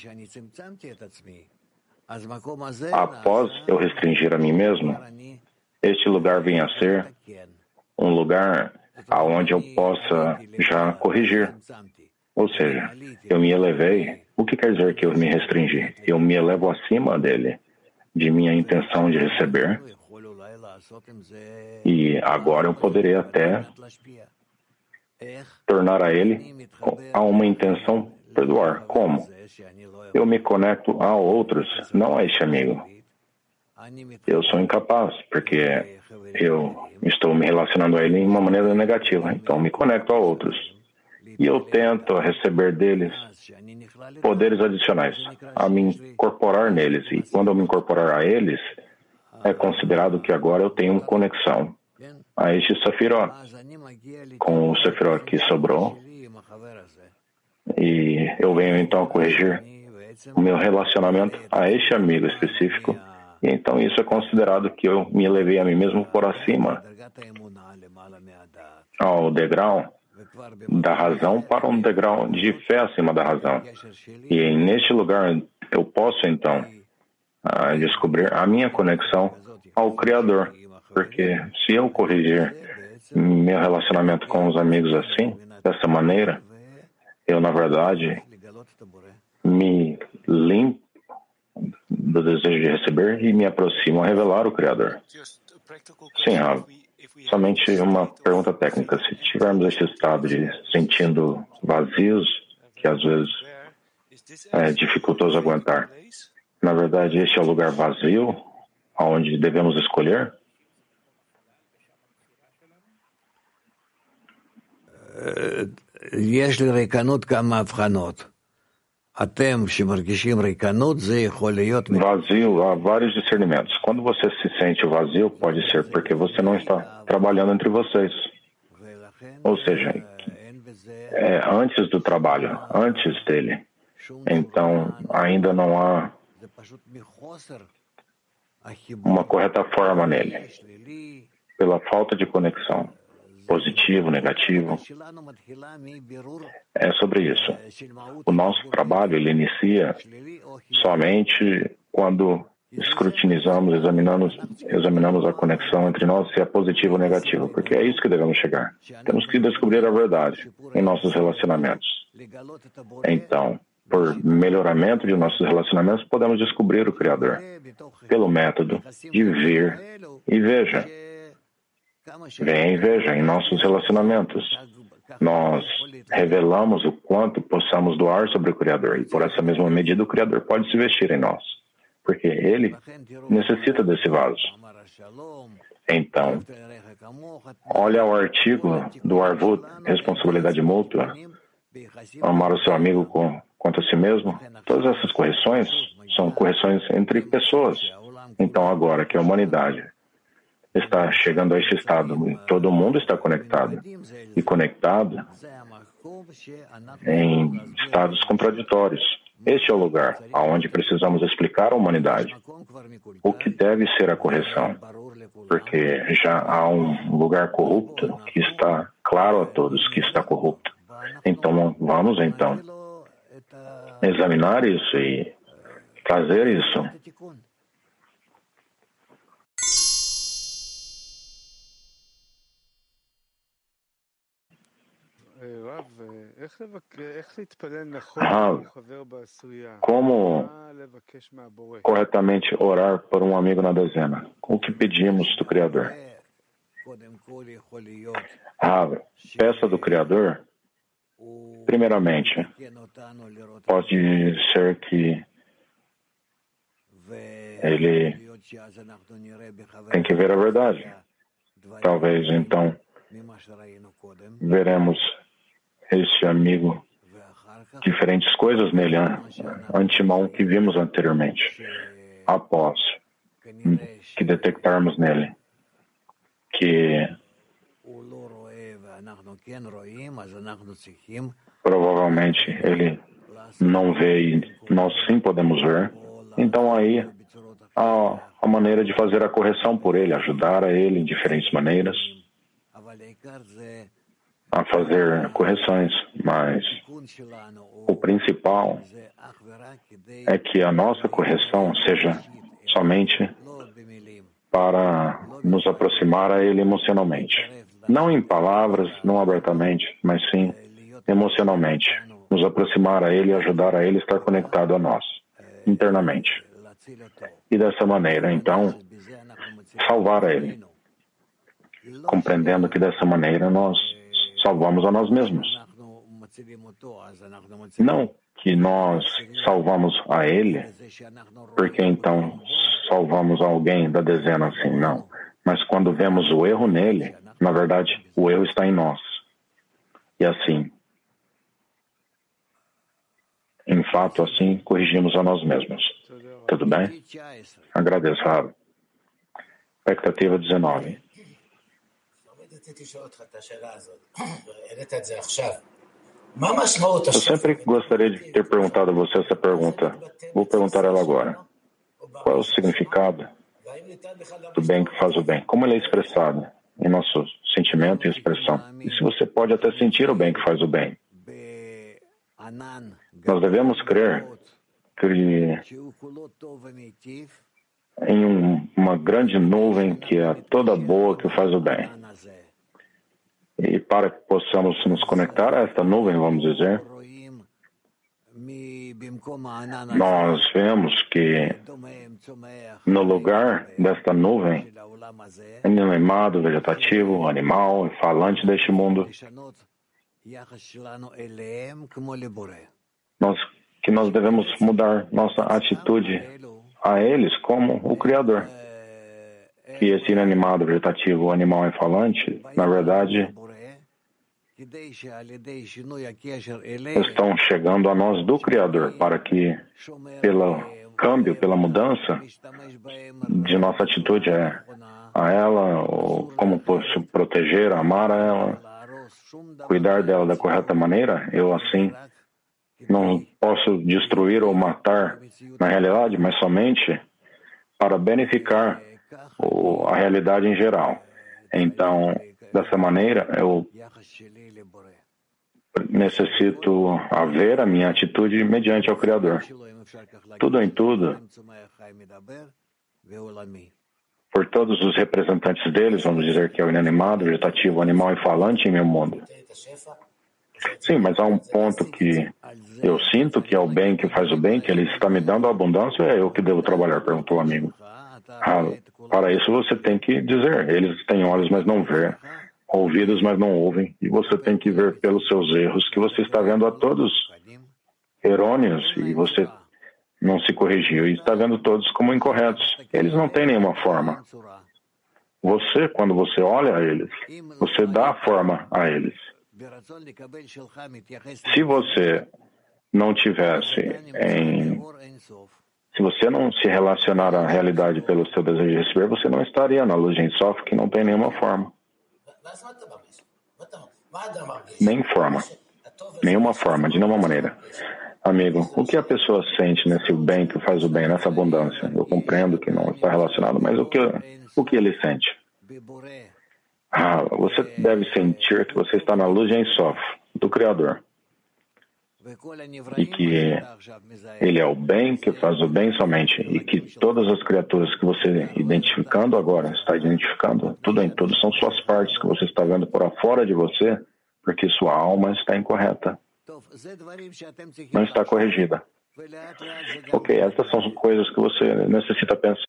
Após eu restringir a mim mesmo, este lugar vem a ser um lugar aonde eu possa já corrigir. Ou seja, eu me elevei. O que quer dizer que eu me restringi? Eu me elevo acima dele, de minha intenção de receber. E agora eu poderei até tornar a ele a uma intenção perdoar. Como? Eu me conecto a outros, não a este amigo. Eu sou incapaz, porque eu estou me relacionando a ele de uma maneira negativa. Então, me conecto a outros. E eu tento receber deles poderes adicionais, a me incorporar neles. E quando eu me incorporar a eles, é considerado que agora eu tenho conexão a este Sefirot, com o Sefirot que sobrou. E eu venho então a corrigir o meu relacionamento a este amigo específico. E então isso é considerado que eu me elevei a mim mesmo por acima ao degrau da razão para um degrau de fé acima da razão. E neste lugar eu posso então descobrir a minha conexão ao Criador. Porque se eu corrigir meu relacionamento com os amigos assim, dessa maneira, eu na verdade me limpo do desejo de receber e me aproximo a revelar o Criador. Sim, Rav. Somente uma pergunta técnica. Se tivermos esse estado de sentindo vazios, que às vezes é dificultoso aguentar, na verdade este é o lugar vazio onde devemos escolher? Vazio, há vários discernimentos. Quando você se sente vazio, pode ser porque você não está trabalhando entre vocês. Ou seja, é antes do trabalho, antes dele. Então, ainda não há uma correta forma nele, pela falta de conexão. Positivo, negativo. É sobre isso. O nosso trabalho, ele inicia somente quando escrutinizamos, examinamos, examinamos a conexão entre nós, se é positivo ou negativo, porque é isso que devemos chegar. Temos que descobrir a verdade em nossos relacionamentos. Então, por melhoramento de nossos relacionamentos, podemos descobrir o Criador pelo método de vir e veja. Venha e veja em nossos relacionamentos. Nós revelamos o quanto possamos doar sobre o Criador e por essa mesma medida o Criador pode se vestir em nós, porque Ele necessita desse vaso. Então, olha o artigo do Arvut, responsabilidade mútua, amar o seu amigo com, quanto a si mesmo. Todas essas correções são correções entre pessoas. Então agora que a humanidade está chegando a este estado, todo mundo está conectado. E conectado em estados contraditórios. Este é o lugar onde precisamos explicar à humanidade o que deve ser a correção, porque já há um lugar corrupto que está claro a todos que está corrupto. Então, vamos então examinar isso e fazer isso. Rav, como corretamente orar por um amigo na dezena? O que pedimos do Criador? Rav, peça do Criador, primeiramente, pode ser que ele tem que ver a verdade. Talvez, então, veremos esse amigo diferentes coisas nele, antemão que vimos anteriormente, após que detectarmos nele que provavelmente ele não vê e nós sim podemos ver. Então aí há a maneira de fazer a correção por ele, ajudar a ele em diferentes maneiras a fazer correções, mas o principal é que a nossa correção seja somente para nos aproximar a ele emocionalmente. Não em palavras, não abertamente, mas sim emocionalmente. Nos aproximar a ele e ajudar a ele a estar conectado a nós, internamente. E dessa maneira, então, salvar a ele. Compreendendo que dessa maneira nós salvamos a nós mesmos. Não que nós salvamos a ele, porque então salvamos alguém da dezena assim, não. Mas quando vemos o erro nele, na verdade, o erro está em nós. E assim, em fato, assim, corrigimos a nós mesmos. Tudo bem? Agradeço, Rav. Expectativa dezenove. Eu sempre gostaria de ter perguntado a você essa pergunta. Vou perguntar ela agora. Qual é o significado do bem que faz o bem? Como ele é expressado em nosso sentimento e expressão? E se você pode até sentir o bem que faz o bem? Nós devemos crer que em um, uma grande nuvem que é toda boa que faz o bem. E para que possamos nos conectar a esta nuvem, vamos dizer, nós vemos que no lugar desta nuvem, inanimado, vegetativo, animal e falante deste mundo, nós, que nós devemos mudar nossa atitude a eles como o Criador. Que esse inanimado, vegetativo, animal e falante, na verdade, estão chegando a nós do Criador para que, pelo câmbio, pela mudança de nossa atitude a ela, ou como posso proteger, amar a ela, cuidar dela da correta maneira, eu assim não posso destruir ou matar na realidade, mas somente para beneficiar a realidade em geral. Então, dessa maneira, eu necessito haver a minha atitude mediante ao Criador. Tudo em tudo, por todos os representantes deles, vamos dizer que é o inanimado, vegetativo, animal e falante em meu mundo. Sim, mas há um ponto que eu sinto que é o bem que faz o bem, que ele está me dando a abundância, é eu que devo trabalhar, perguntou o amigo. Ah, para isso você tem que dizer, eles têm olhos, mas não vê, ouvidos, mas não ouvem, e você tem que ver pelos seus erros que você está vendo a todos errôneos e você não se corrigiu e está vendo todos como incorretos. Eles não têm nenhuma forma. Você, quando você olha a eles, você dá a forma a eles. Se você não tivesse em... Se você não se relacionar à realidade pelo seu desejo de receber, você não estaria na luz de Ensof, que não tem nenhuma forma. Nem forma. Nenhuma forma, de nenhuma maneira. Amigo, o que a pessoa sente nesse bem que faz o bem, nessa abundância? Eu compreendo que não está relacionado, mas o que, o que ele sente? Ah, você deve sentir que você está na luz de Ein Sof, do Criador. E que ele é o bem que faz o bem somente. E que todas as criaturas que você identificando agora, está identificando, tudo em tudo, são suas partes que você está vendo por fora de você, porque sua alma está incorreta. Não está corrigida. Ok, essas são coisas que você necessita pensar.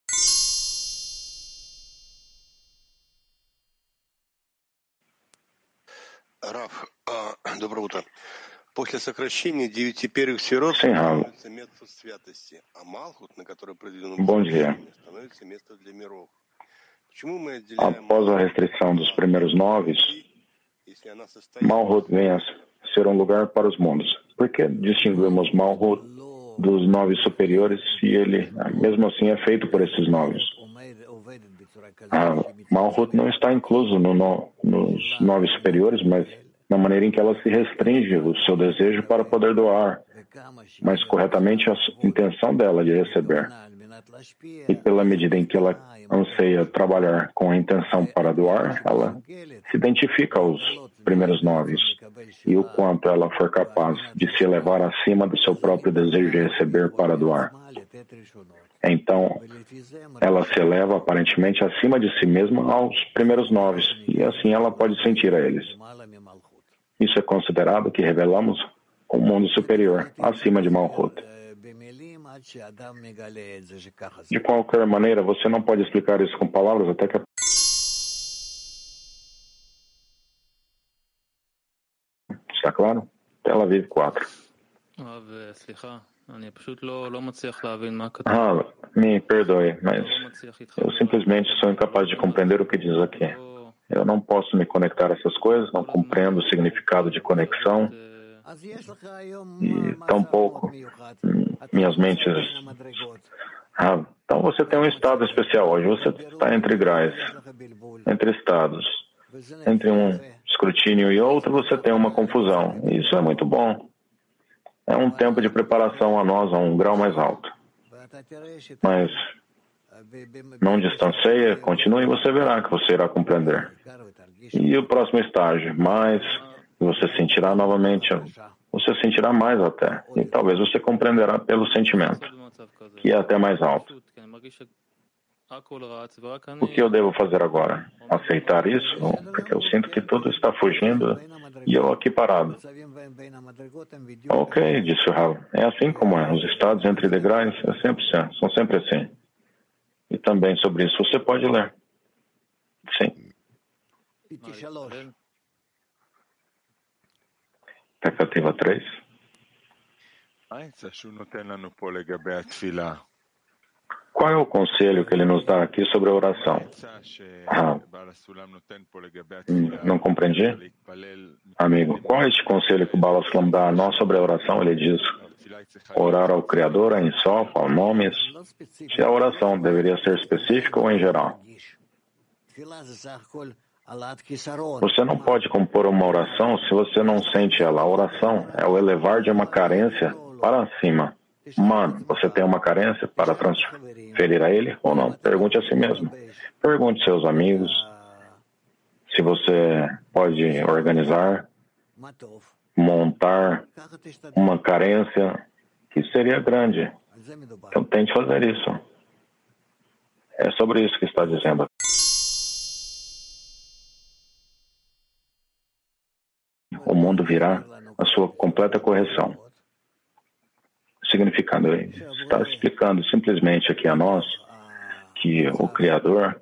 Раф, доброе утро. После сокращения девяти первых сферот становится место святости, а Малхут, на которое произведено становится место для миров. Почему мы отделяем... Após a restrição dos primeiros nove, Malhut vem a ser um lugar para os mundos. Por que distinguimos Malhut dos nove superiores se ele, mesmo assim, é feito por esses nove? Ah, Malhut não está incluso no, no, nos nove superiores, mas na maneira em que ela se restringe o seu desejo para poder doar, mas corretamente a intenção dela de receber. E pela medida em que ela anseia trabalhar com a intenção para doar, ela se identifica aos primeiros nove. E o quanto ela for capaz de se elevar acima do seu próprio desejo de receber para doar. Então, ela se eleva aparentemente acima de si mesma aos primeiros nove, e assim ela pode sentir a eles. Isso é considerado que revelamos um mundo superior, acima de Malhut. De qualquer maneira, você não pode explicar isso com palavras até que a... Está claro? Tel Aviv quatro. Ah, me perdoe, mas eu simplesmente sou incapaz de compreender o que diz aqui. Eu não posso me conectar a essas coisas, não compreendo o significado de conexão e tampouco minhas mentes... Ah, então você tem um estado especial hoje, você está entre graus, entre estados. Entre um escrutínio e outro você tem uma confusão. Isso é muito bom. É um tempo de preparação a nós a um grau mais alto. Mas não distanceia, continue e você verá que você irá compreender. E o próximo estágio, mais você sentirá novamente, você sentirá mais até. E talvez você compreenderá pelo sentimento, que é até mais alto. O que eu devo fazer agora? Aceitar isso? Porque eu sinto que tudo está fugindo e eu aqui parado. Ok, disse o Rav. É assim como é. Os estados entre degraus é sempre, são sempre assim. E também sobre isso você pode ler. Sim. Tentativa três. Qual é o conselho que ele nos dá aqui sobre a oração? Ah, não compreendi? Amigo, qual é este conselho que o Baal Sulam dá a nós sobre a oração? Ele diz orar ao Criador, a Ein Sof, ao nomes. Se a oração deveria ser específica ou em geral? Você não pode compor uma oração se você não sente ela. A oração é o elevar de uma carência para cima. Mano, você tem uma carência para transferir a ele ou não? Pergunte a si mesmo. Pergunte seus amigos se você pode organizar, montar uma carência que seria grande. Então tente fazer isso. É sobre isso que está dizendo. O mundo virá a sua completa correção. Significando, ele está explicando simplesmente aqui a nós que o Criador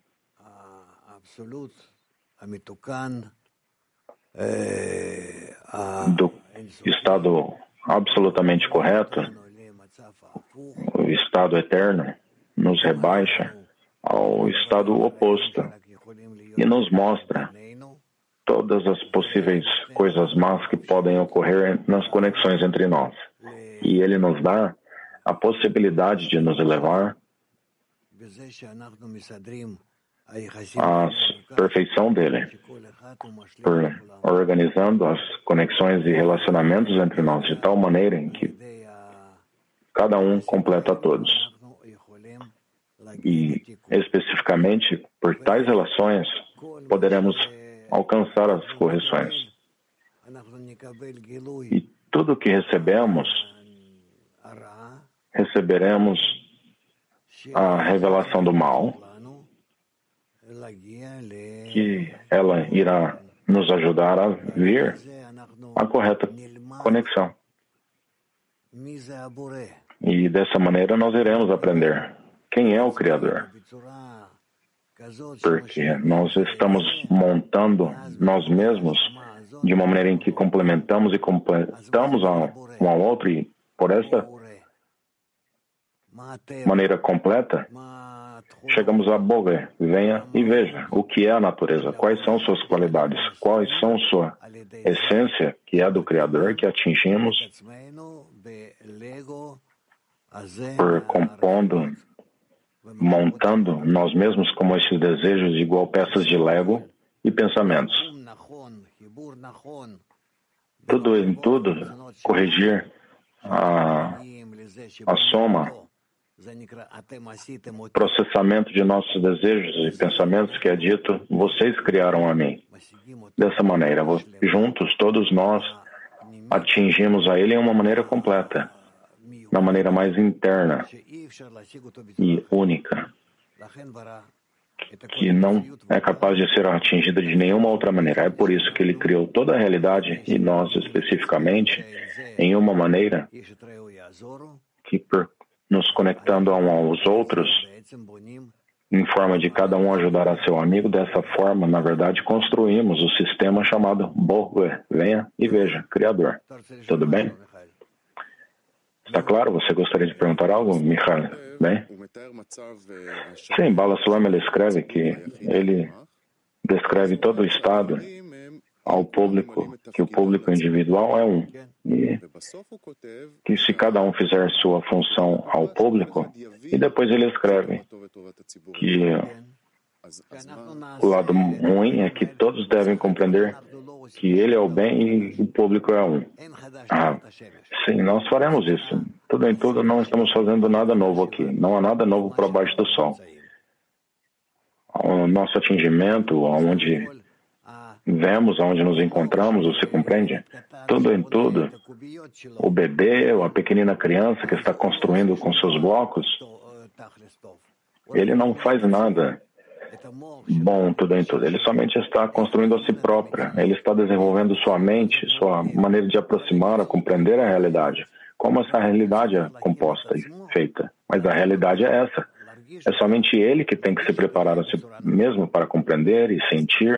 do estado absolutamente correto, o estado eterno, nos rebaixa ao estado oposto e nos mostra todas as possíveis coisas más que podem ocorrer nas conexões entre nós. E ele nos dá a possibilidade de nos elevar a perfeição dele, por organizando as conexões e relacionamentos entre nós de tal maneira em que cada um completa a todos. E, especificamente, por tais relações, poderemos alcançar as correções. E tudo o que recebemos, receberemos a revelação do mal, que ela irá nos ajudar a vir à correta conexão. E dessa maneira nós iremos aprender quem é o Criador. Porque nós estamos montando nós mesmos de uma maneira em que complementamos e completamos um ao outro, e por esta maneira completa, chegamos a Bogue. Venha e veja o que é a natureza, quais são suas qualidades, quais são sua essência, que é do Criador, que atingimos por compondo, montando nós mesmos como esses desejos de igual peças de Lego e pensamentos. Tudo em tudo, corrigir a, a soma, processamento de nossos desejos e pensamentos, que é dito, vocês criaram a mim. Dessa maneira, juntos, todos nós atingimos a ele em uma maneira completa, na maneira mais interna e única, que não é capaz de ser atingida de nenhuma outra maneira. É por isso que ele criou toda a realidade, e nós especificamente, em uma maneira que, por nos conectando um aos outros, em forma de cada um ajudar a seu amigo, dessa forma, na verdade, construímos o sistema chamado Bogue. Venha e veja, Criador. Tudo bem? Está claro? Você gostaria de perguntar algo, Michael? Bem? Sim, Bala Sulam, ele escreve que ele descreve todo o estado ao público, que o público individual é um. E que se cada um fizer sua função ao público, e depois ele escreve que o lado ruim é que todos devem compreender que ele é o bem e o público é um. Ah, sim, nós faremos isso. Tudo em tudo, não estamos fazendo nada novo aqui. Não há nada novo para baixo do sol. O nosso atingimento, onde vemos, onde nos encontramos, você compreende? Tudo em tudo, o bebê, a pequenina criança que está construindo com seus blocos, ele não faz nada bom tudo em tudo. Ele somente está construindo a si própria. Ele está desenvolvendo sua mente, sua maneira de aproximar, a compreender a realidade. Como essa realidade é composta e feita. Mas a realidade é essa. É somente ele que tem que se preparar a si mesmo para compreender e sentir.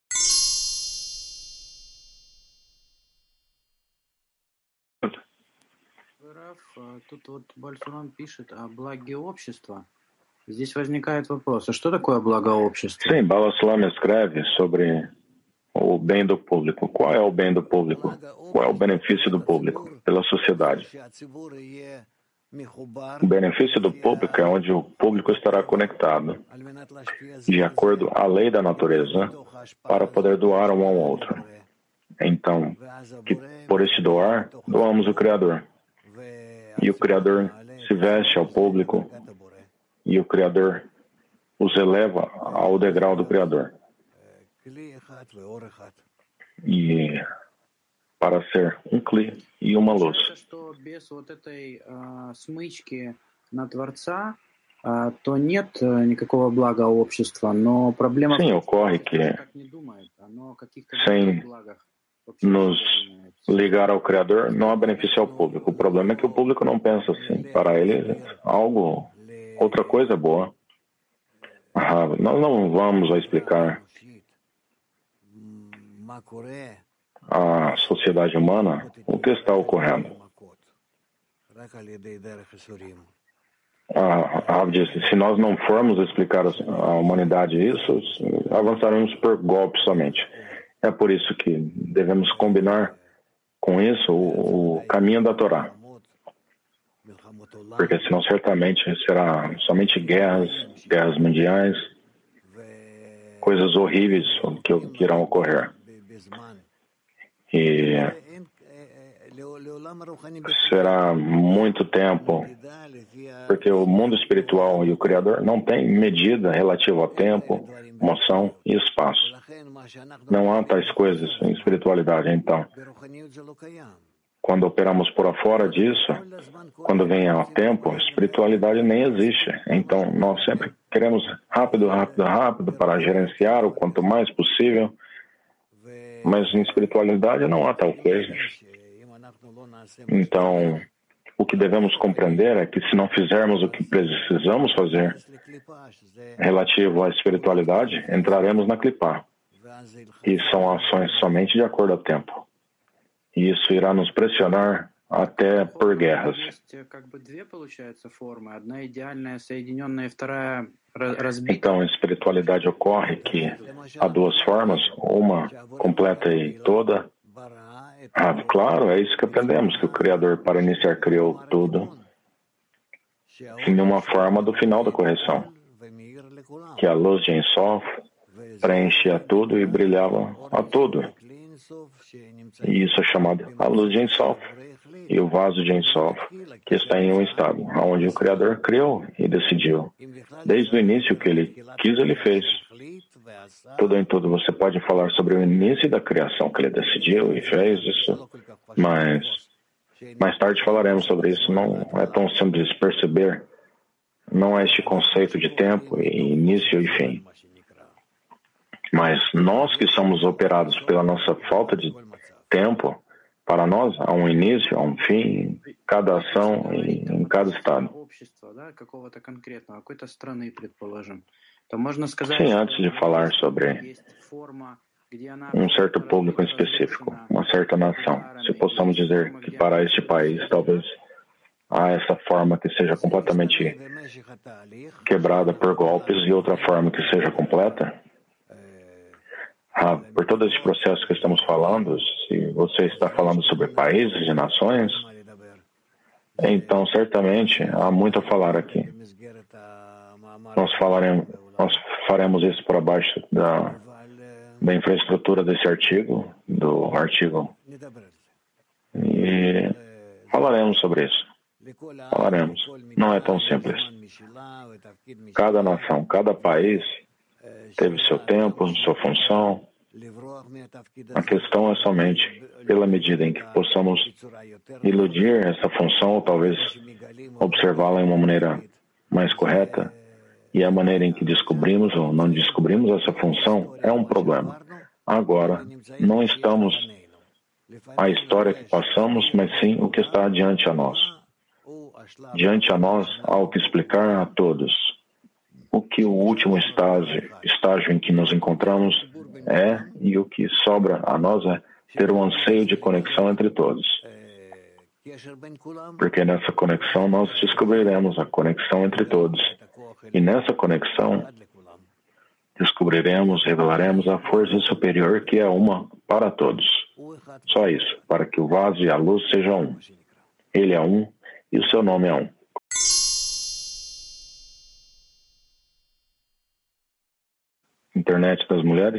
Тут вот Бальсурам пишет о благе общества. Здесь возникает вопрос, а что такое благо общества? Sim, Bala Sulam escreve sobre o bem do público. Qual é o bem do público? Qual é o benefício do público pela sociedade? O benefício do público é onde o público estará conectado, de acordo à lei da natureza, para poder doar um ao outro. Então, que por esse doar, doamos o Criador. E o Criador se veste ao público, e o Criador os eleva ao degrau do Criador. E para ser um Kli e uma luz. Sim, ocorre que sem nos ligar ao Criador não há benefício ao público. O problema é que o público não pensa assim. Para ele, algo, outra coisa é boa. Ah, nós não vamos a explicar à sociedade humana o que está ocorrendo. Ah, disse, se nós não formos explicar à humanidade isso, avançaremos por golpes somente. É por isso que devemos combinar com isso o, o caminho da Torá. Porque senão certamente será somente guerras, guerras mundiais, coisas horríveis que, que irão ocorrer. E será muito tempo, porque o mundo espiritual e o Criador não tem medida relativa ao tempo, moção e espaço. Não há tais coisas em espiritualidade, então. Quando operamos por fora disso, quando vem ao tempo, espiritualidade nem existe. Então, nós sempre queremos rápido, rápido, rápido para gerenciar o quanto mais possível, mas em espiritualidade não há tal coisa. Então, o que devemos compreender é que se não fizermos o que precisamos fazer relativo à espiritualidade, entraremos na clipá. E são ações somente de acordo ao tempo. E isso irá nos pressionar até por guerras. Então, em espiritualidade ocorre que há duas formas, uma completa e toda. Ah, claro, é isso que aprendemos, que o Criador, para iniciar, criou tudo em uma forma do final da correção, que a luz de Ein Sof preenchia tudo e brilhava a tudo. E isso é chamado a luz de Ein Sof e o vaso de Ein Sof, que está em um estado onde o Criador criou e decidiu. Desde o início, o que ele quis, ele fez. Tudo em tudo, você pode falar sobre o início da criação, que ele decidiu e fez isso, mas mais tarde falaremos sobre isso. Não é tão simples perceber, não é este conceito de tempo, e início e fim. Mas nós que somos operados pela nossa falta de tempo, para nós há um início, há um fim, em cada ação e em cada estado. Sim, antes de falar sobre um certo público em específico, uma certa nação, se possamos dizer que para este país talvez há essa forma que seja completamente quebrada por golpes e outra forma que seja completa, ah, por todo esse processo que estamos falando, se você está falando sobre países e nações, então certamente há muito a falar aqui. Nós falaremos, nós faremos isso por abaixo da, da infraestrutura desse artigo, do artigo, e falaremos sobre isso. Falaremos. Não é tão simples. Cada nação, cada país teve seu tempo, sua função. A questão é somente pela medida em que possamos iludir essa função, ou talvez observá-la em uma maneira mais correta, e a maneira em que descobrimos ou não descobrimos essa função é um problema. Agora, não estamos a história que passamos, mas sim o que está diante a nós. Diante a nós, há o que explicar a todos. O que o último estágio, estágio em que nos encontramos é, e o que sobra a nós é ter um anseio de conexão entre todos. Porque nessa conexão nós descobriremos a conexão entre todos. E nessa conexão descobriremos, revelaremos a força superior que é uma para todos. Só isso, para que o vaso e a luz sejam um. Ele é um e o seu nome é um. Internet das mulheres.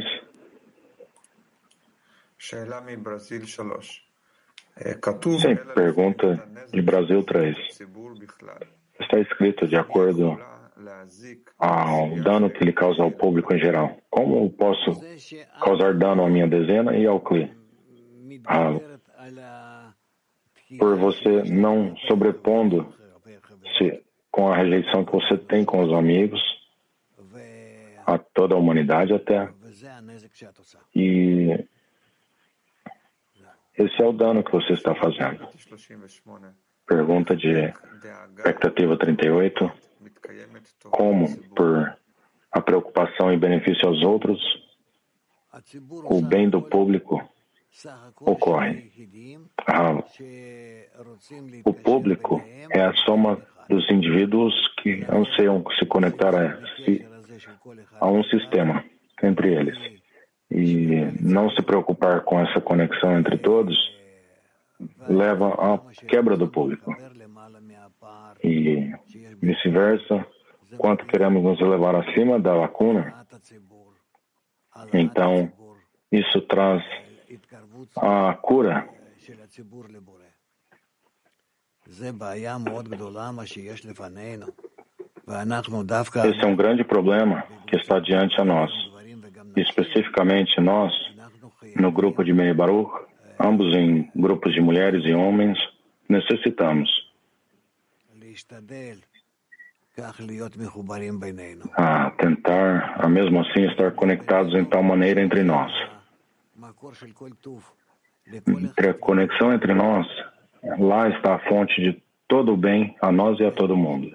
Sim, pergunta de Brasil três. Está escrito de acordo ao dano que ele causa ao público em geral. Como eu posso causar dano à minha dezena e ao Cli? Ah, por você não sobrepondo-se com a rejeição que você tem com os amigos, a toda a humanidade até. E esse é o dano que você está fazendo. Pergunta de expectativa trinta e oito. Como, por a preocupação e benefício aos outros, o bem do público ocorre? Ah, o público é a soma dos indivíduos que anseiam se conectar a, si, a um sistema entre eles. E não se preocupar com essa conexão entre todos leva à quebra do público. E vice-versa, quanto queremos nos elevar acima da lacuna, Então, isso traz a cura. Esse é um grande problema que está diante a nós. Especificamente nós, no grupo de Meni Baruch, ambos em grupos de mulheres e homens, necessitamos a tentar, a mesmo assim, estar conectados em tal maneira entre nós. Entre a conexão entre nós, lá está a fonte de todo o bem a nós e a todo mundo.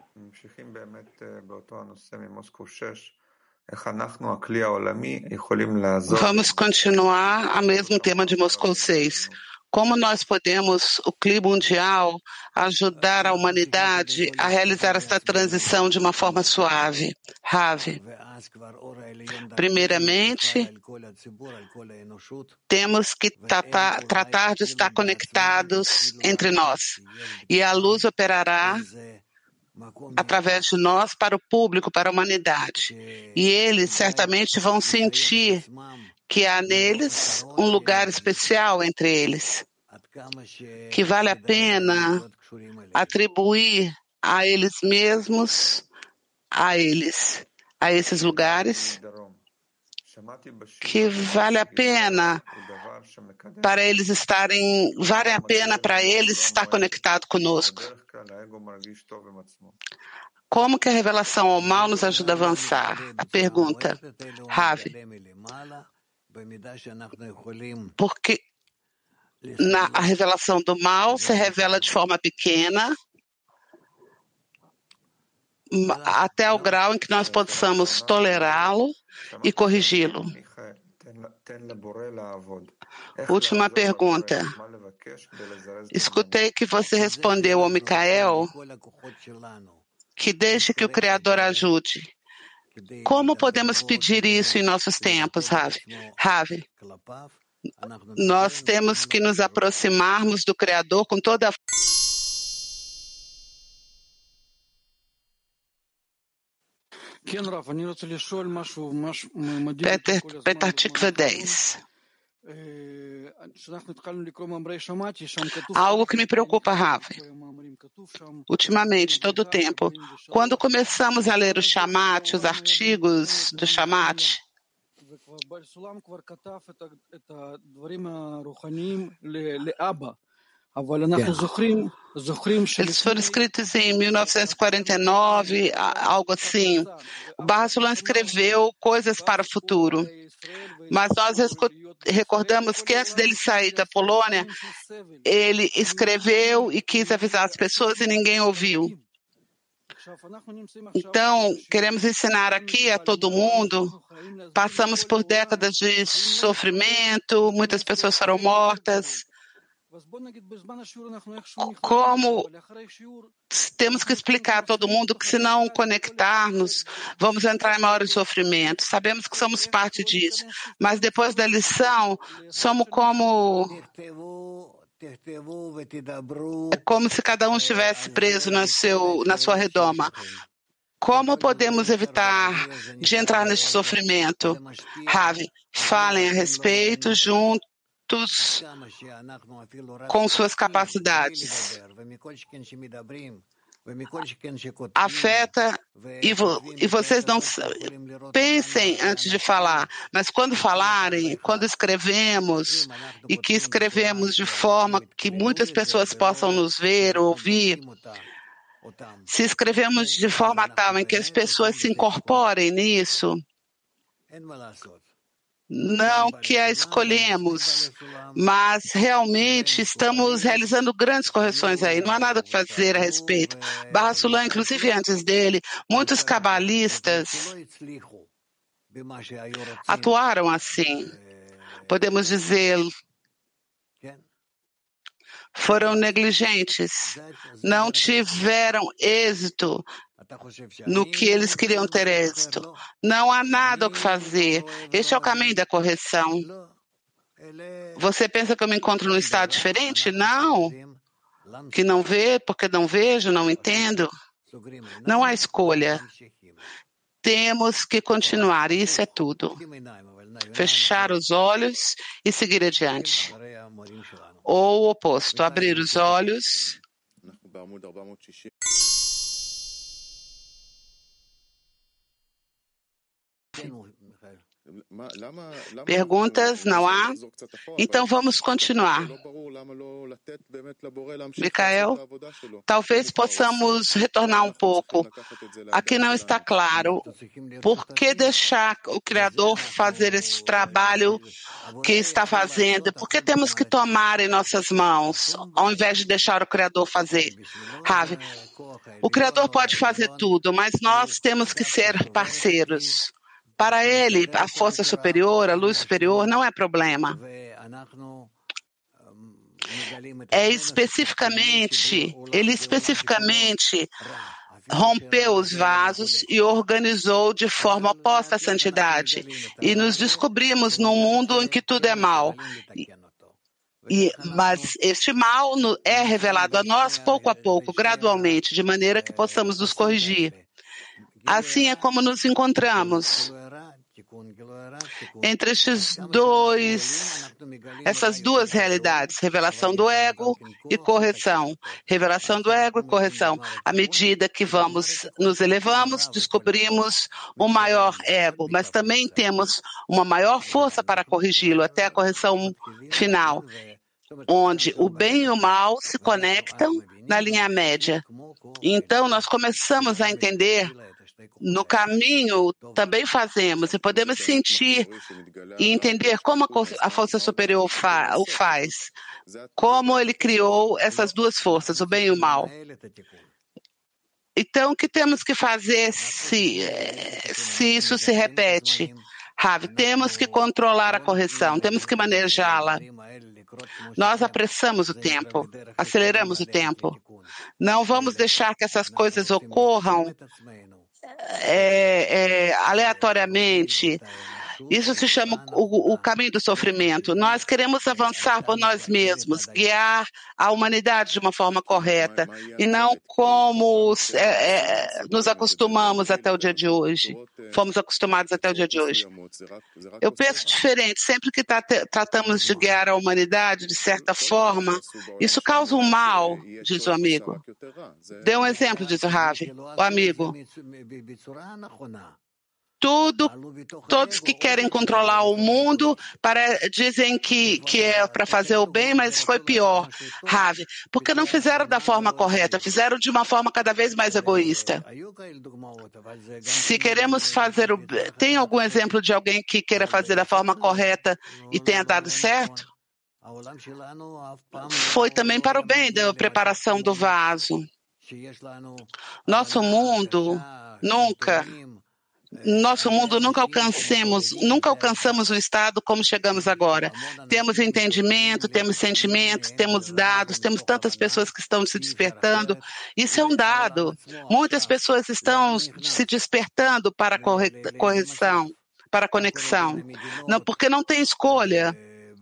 Vamos continuar ao mesmo tema de Moscou seis. Como nós podemos, o clima mundial, ajudar a humanidade a realizar esta transição de uma forma suave? Ravi. Primeiramente, temos que tratar, tratar de estar conectados entre nós. E a luz operará através de nós para o público, para a humanidade. E eles certamente vão sentir que há neles um lugar especial entre eles, que vale a pena atribuir a eles mesmos, a eles, a esses lugares, que vale a pena para eles estarem, vale a pena para eles estar conectado conosco. Como que a revelação ao mal nos ajuda a avançar? A pergunta, Ravi. Porque na, a revelação do mal se revela de forma pequena, até o grau em que nós possamos tolerá-lo e corrigi-lo. Última pergunta. Escutei que você respondeu ao Micael que deixe que o Criador ajude. Como podemos pedir isso em nossos tempos, Ravi? Ravi, nós temos que nos aproximarmos do Criador com toda a Peter, Peter Tikva dez. Algo que me preocupa, Ravi. Ultimamente, todo o tempo, quando começamos a ler o Shamat, os artigos do Shamat, eles foram escritos em mil novecentos e quarenta e nove, algo assim. O Bar Sulam escreveu coisas para o futuro. Mas nós recordamos que antes dele sair da Polônia, ele escreveu e quis avisar as pessoas e ninguém ouviu. Então, queremos ensinar aqui a todo mundo, passamos por décadas de sofrimento, muitas pessoas foram mortas. Como temos que explicar a todo mundo que se não conectarmos, vamos entrar em maior sofrimento. Sabemos que somos parte disso, mas depois da lição, somos como... É como se cada um estivesse preso na, seu, na sua redoma. Como podemos evitar de entrar nesse sofrimento? Ravi, falem a respeito juntos com suas capacidades. Afeta e, vo, e vocês não pensem antes de falar, mas quando falarem, quando escrevemos e que escrevemos de forma que muitas pessoas possam nos ver ou ouvir, se escrevemos de forma tal em que as pessoas se incorporem nisso, não que a escolhemos, mas realmente estamos realizando grandes correções aí. Não há nada a fazer a respeito. Bar Sulam, inclusive antes dele, muitos cabalistas atuaram assim. Podemos dizer, foram negligentes, não tiveram êxito no que eles queriam ter êxito. Não há nada o que fazer. Este é o caminho da correção. Você pensa que eu me encontro num estado diferente? Não. Que não vê, porque não vejo, não entendo. Não há escolha. Temos que continuar, isso é tudo. fechar os olhos e seguir adiante. Ou o oposto, abrir os olhos. Perguntas? Não há? Então vamos continuar. Micael, talvez possamos retornar um pouco. Aqui não está claro. Por que deixar o Criador fazer esse trabalho que está fazendo? Por que temos que tomar em nossas mãos, ao invés de deixar o Criador fazer? Ravi, o Criador pode fazer tudo, mas nós temos que ser parceiros. Para ele, a força superior, a luz superior, não é problema. É especificamente, ele especificamente rompeu os vasos e organizou de forma oposta à santidade. E nos descobrimos num mundo em que tudo é mal. E, mas este mal é revelado a nós pouco a pouco, gradualmente, de maneira que possamos nos corrigir. Assim é como nos encontramos. Entre estes dois, essas duas realidades, revelação do ego e correção. Revelação do ego e correção. À medida que vamos, nos elevamos, descobrimos um maior ego, mas também temos uma maior força para corrigi-lo, até a correção final, onde o bem e o mal se conectam na linha média. Então, nós começamos a entender. No caminho, também fazemos, e podemos sentir e entender como a força superior fa- o faz, como ele criou essas duas forças, o bem e o mal. Então, o que temos que fazer se, se isso se repete? Ravi, temos que controlar a correção, temos que manejá-la. Nós apressamos o tempo, aceleramos o tempo. Não vamos deixar que essas coisas ocorram É, é, aleatoriamente. Isso se chama o, o caminho do sofrimento. Nós queremos avançar por nós mesmos, guiar a humanidade de uma forma correta, e não como é, é, nos acostumamos até o dia de hoje. Fomos acostumados até o dia de hoje. Eu penso diferente. Sempre que tra tratamos de guiar a humanidade, de certa forma, isso causa um mal, diz o amigo. Dê um exemplo, diz o Ravi, o amigo. Tudo, todos que querem controlar o mundo para, dizem que, que é para fazer o bem, mas foi pior, Ravi, porque não fizeram da forma correta, fizeram de uma forma cada vez mais egoísta. Se queremos fazer o bem, tem algum exemplo de alguém que queira fazer da forma correta e tenha dado certo? Foi também para o bem da preparação do vaso. Nosso mundo nunca... Nosso mundo nunca alcancemos, nunca alcançamos o estado como chegamos agora. Temos entendimento, temos sentimentos, temos dados, temos tantas pessoas que estão se despertando. Isso é um dado. Muitas pessoas estão se despertando para a corre correção, para a conexão. Não, porque não tem escolha.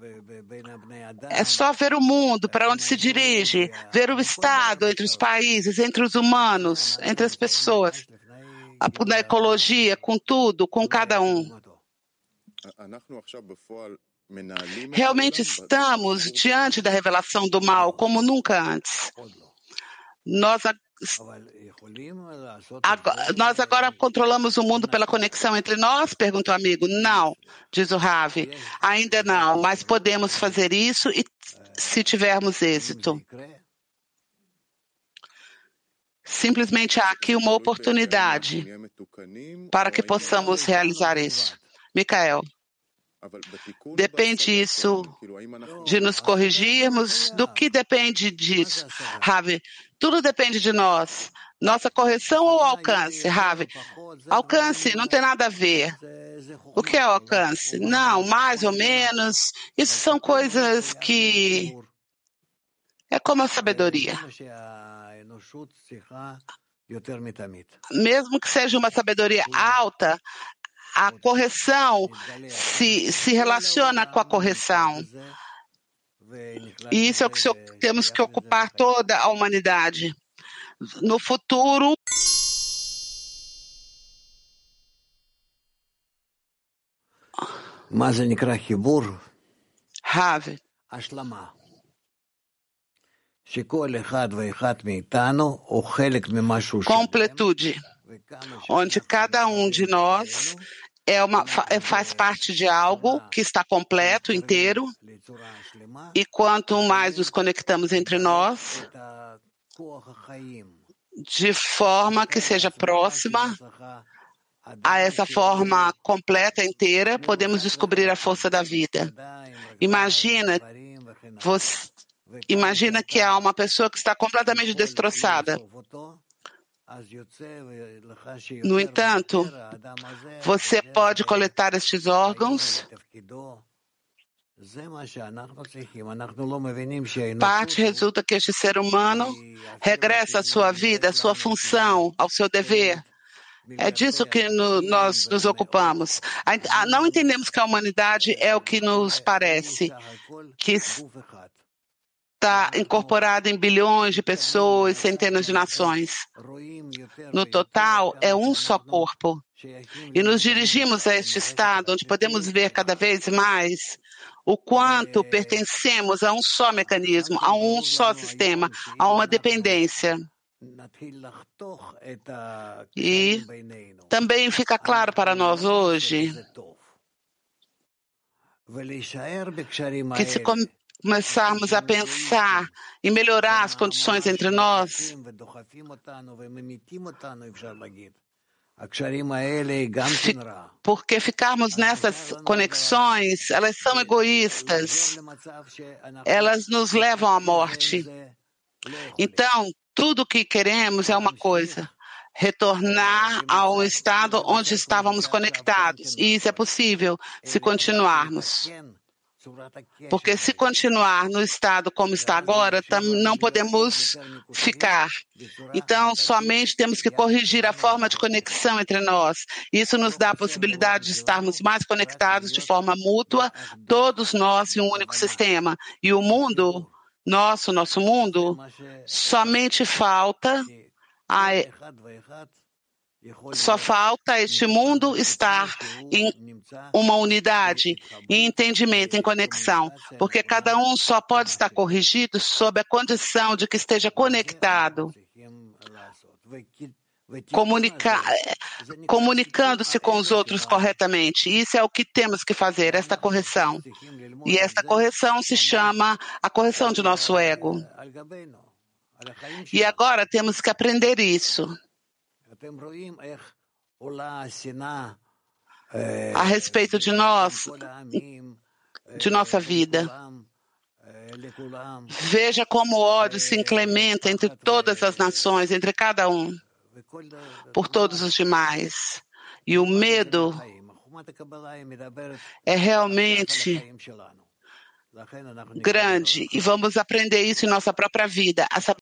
É só ver o mundo, para onde se dirige, ver o estado entre os países, entre os humanos, entre as pessoas. Na ecologia, com tudo, com cada um. Realmente estamos diante da revelação do mal como nunca antes. Nós, agora, nós agora controlamos o mundo pela conexão entre nós? Pergunta o amigo. Não, diz o Ravi. Ainda não, mas podemos fazer isso e, se tivermos êxito. Simplesmente há aqui uma oportunidade para que possamos realizar isso. Micael, depende isso de nos corrigirmos? Do que depende disso? Ravi, tudo depende de nós. Nossa correção ou alcance? Ravi, alcance não tem nada a ver. O que é o alcance? Não, mais ou menos. Isso são coisas que... É como a sabedoria. Mesmo que seja uma sabedoria alta, a correção se, se relaciona com a correção. E isso é o que temos que ocupar toda a humanidade. No futuro, Rav, completude, onde cada um de nós é uma, faz parte de algo que está completo, inteiro, e quanto mais nos conectamos entre nós, de forma que seja próxima a essa forma completa, inteira, podemos descobrir a força da vida. Imagina, você, imagina que há uma pessoa que está completamente destroçada. No entanto, você pode coletar estes órgãos. Parte resulta que este ser humano regressa à sua vida, à sua função, ao seu dever. É disso que no, nós nos ocupamos. A, a, não entendemos que a humanidade é o que nos parece, que está incorporada em bilhões de pessoas, centenas de nações. No total, é um só corpo. E nos dirigimos a este estado onde podemos ver cada vez mais o quanto pertencemos a um só mecanismo, a um só sistema, a uma dependência. E também fica claro para nós hoje que se começarmos a pensar em melhorar as condições entre nós, porque ficarmos nessas conexões, elas são egoístas, elas nos levam à morte. Então, tudo o que queremos é uma coisa: retornar a um estado onde estávamos conectados. E isso é possível se continuarmos. Porque se continuar no estado como está agora, não podemos ficar. Então, somente temos que corrigir a forma de conexão entre nós. Isso nos dá a possibilidade de estarmos mais conectados de forma mútua, todos nós em um único sistema. E o mundo, nosso, nosso mundo, somente falta a Só falta este mundo estar em uma unidade, em entendimento, em conexão, porque cada um só pode estar corrigido sob a condição de que esteja conectado, comunica, comunicando-se com os outros corretamente. Isso é o que temos que fazer, esta correção. E esta correção se chama a correção de nosso ego. E agora temos que aprender isso. A respeito de nós, de nossa vida. Veja como o ódio se incrementa entre todas as nações, entre cada um, por todos os demais. E o medo é realmente grande, e vamos aprender isso em nossa própria vida.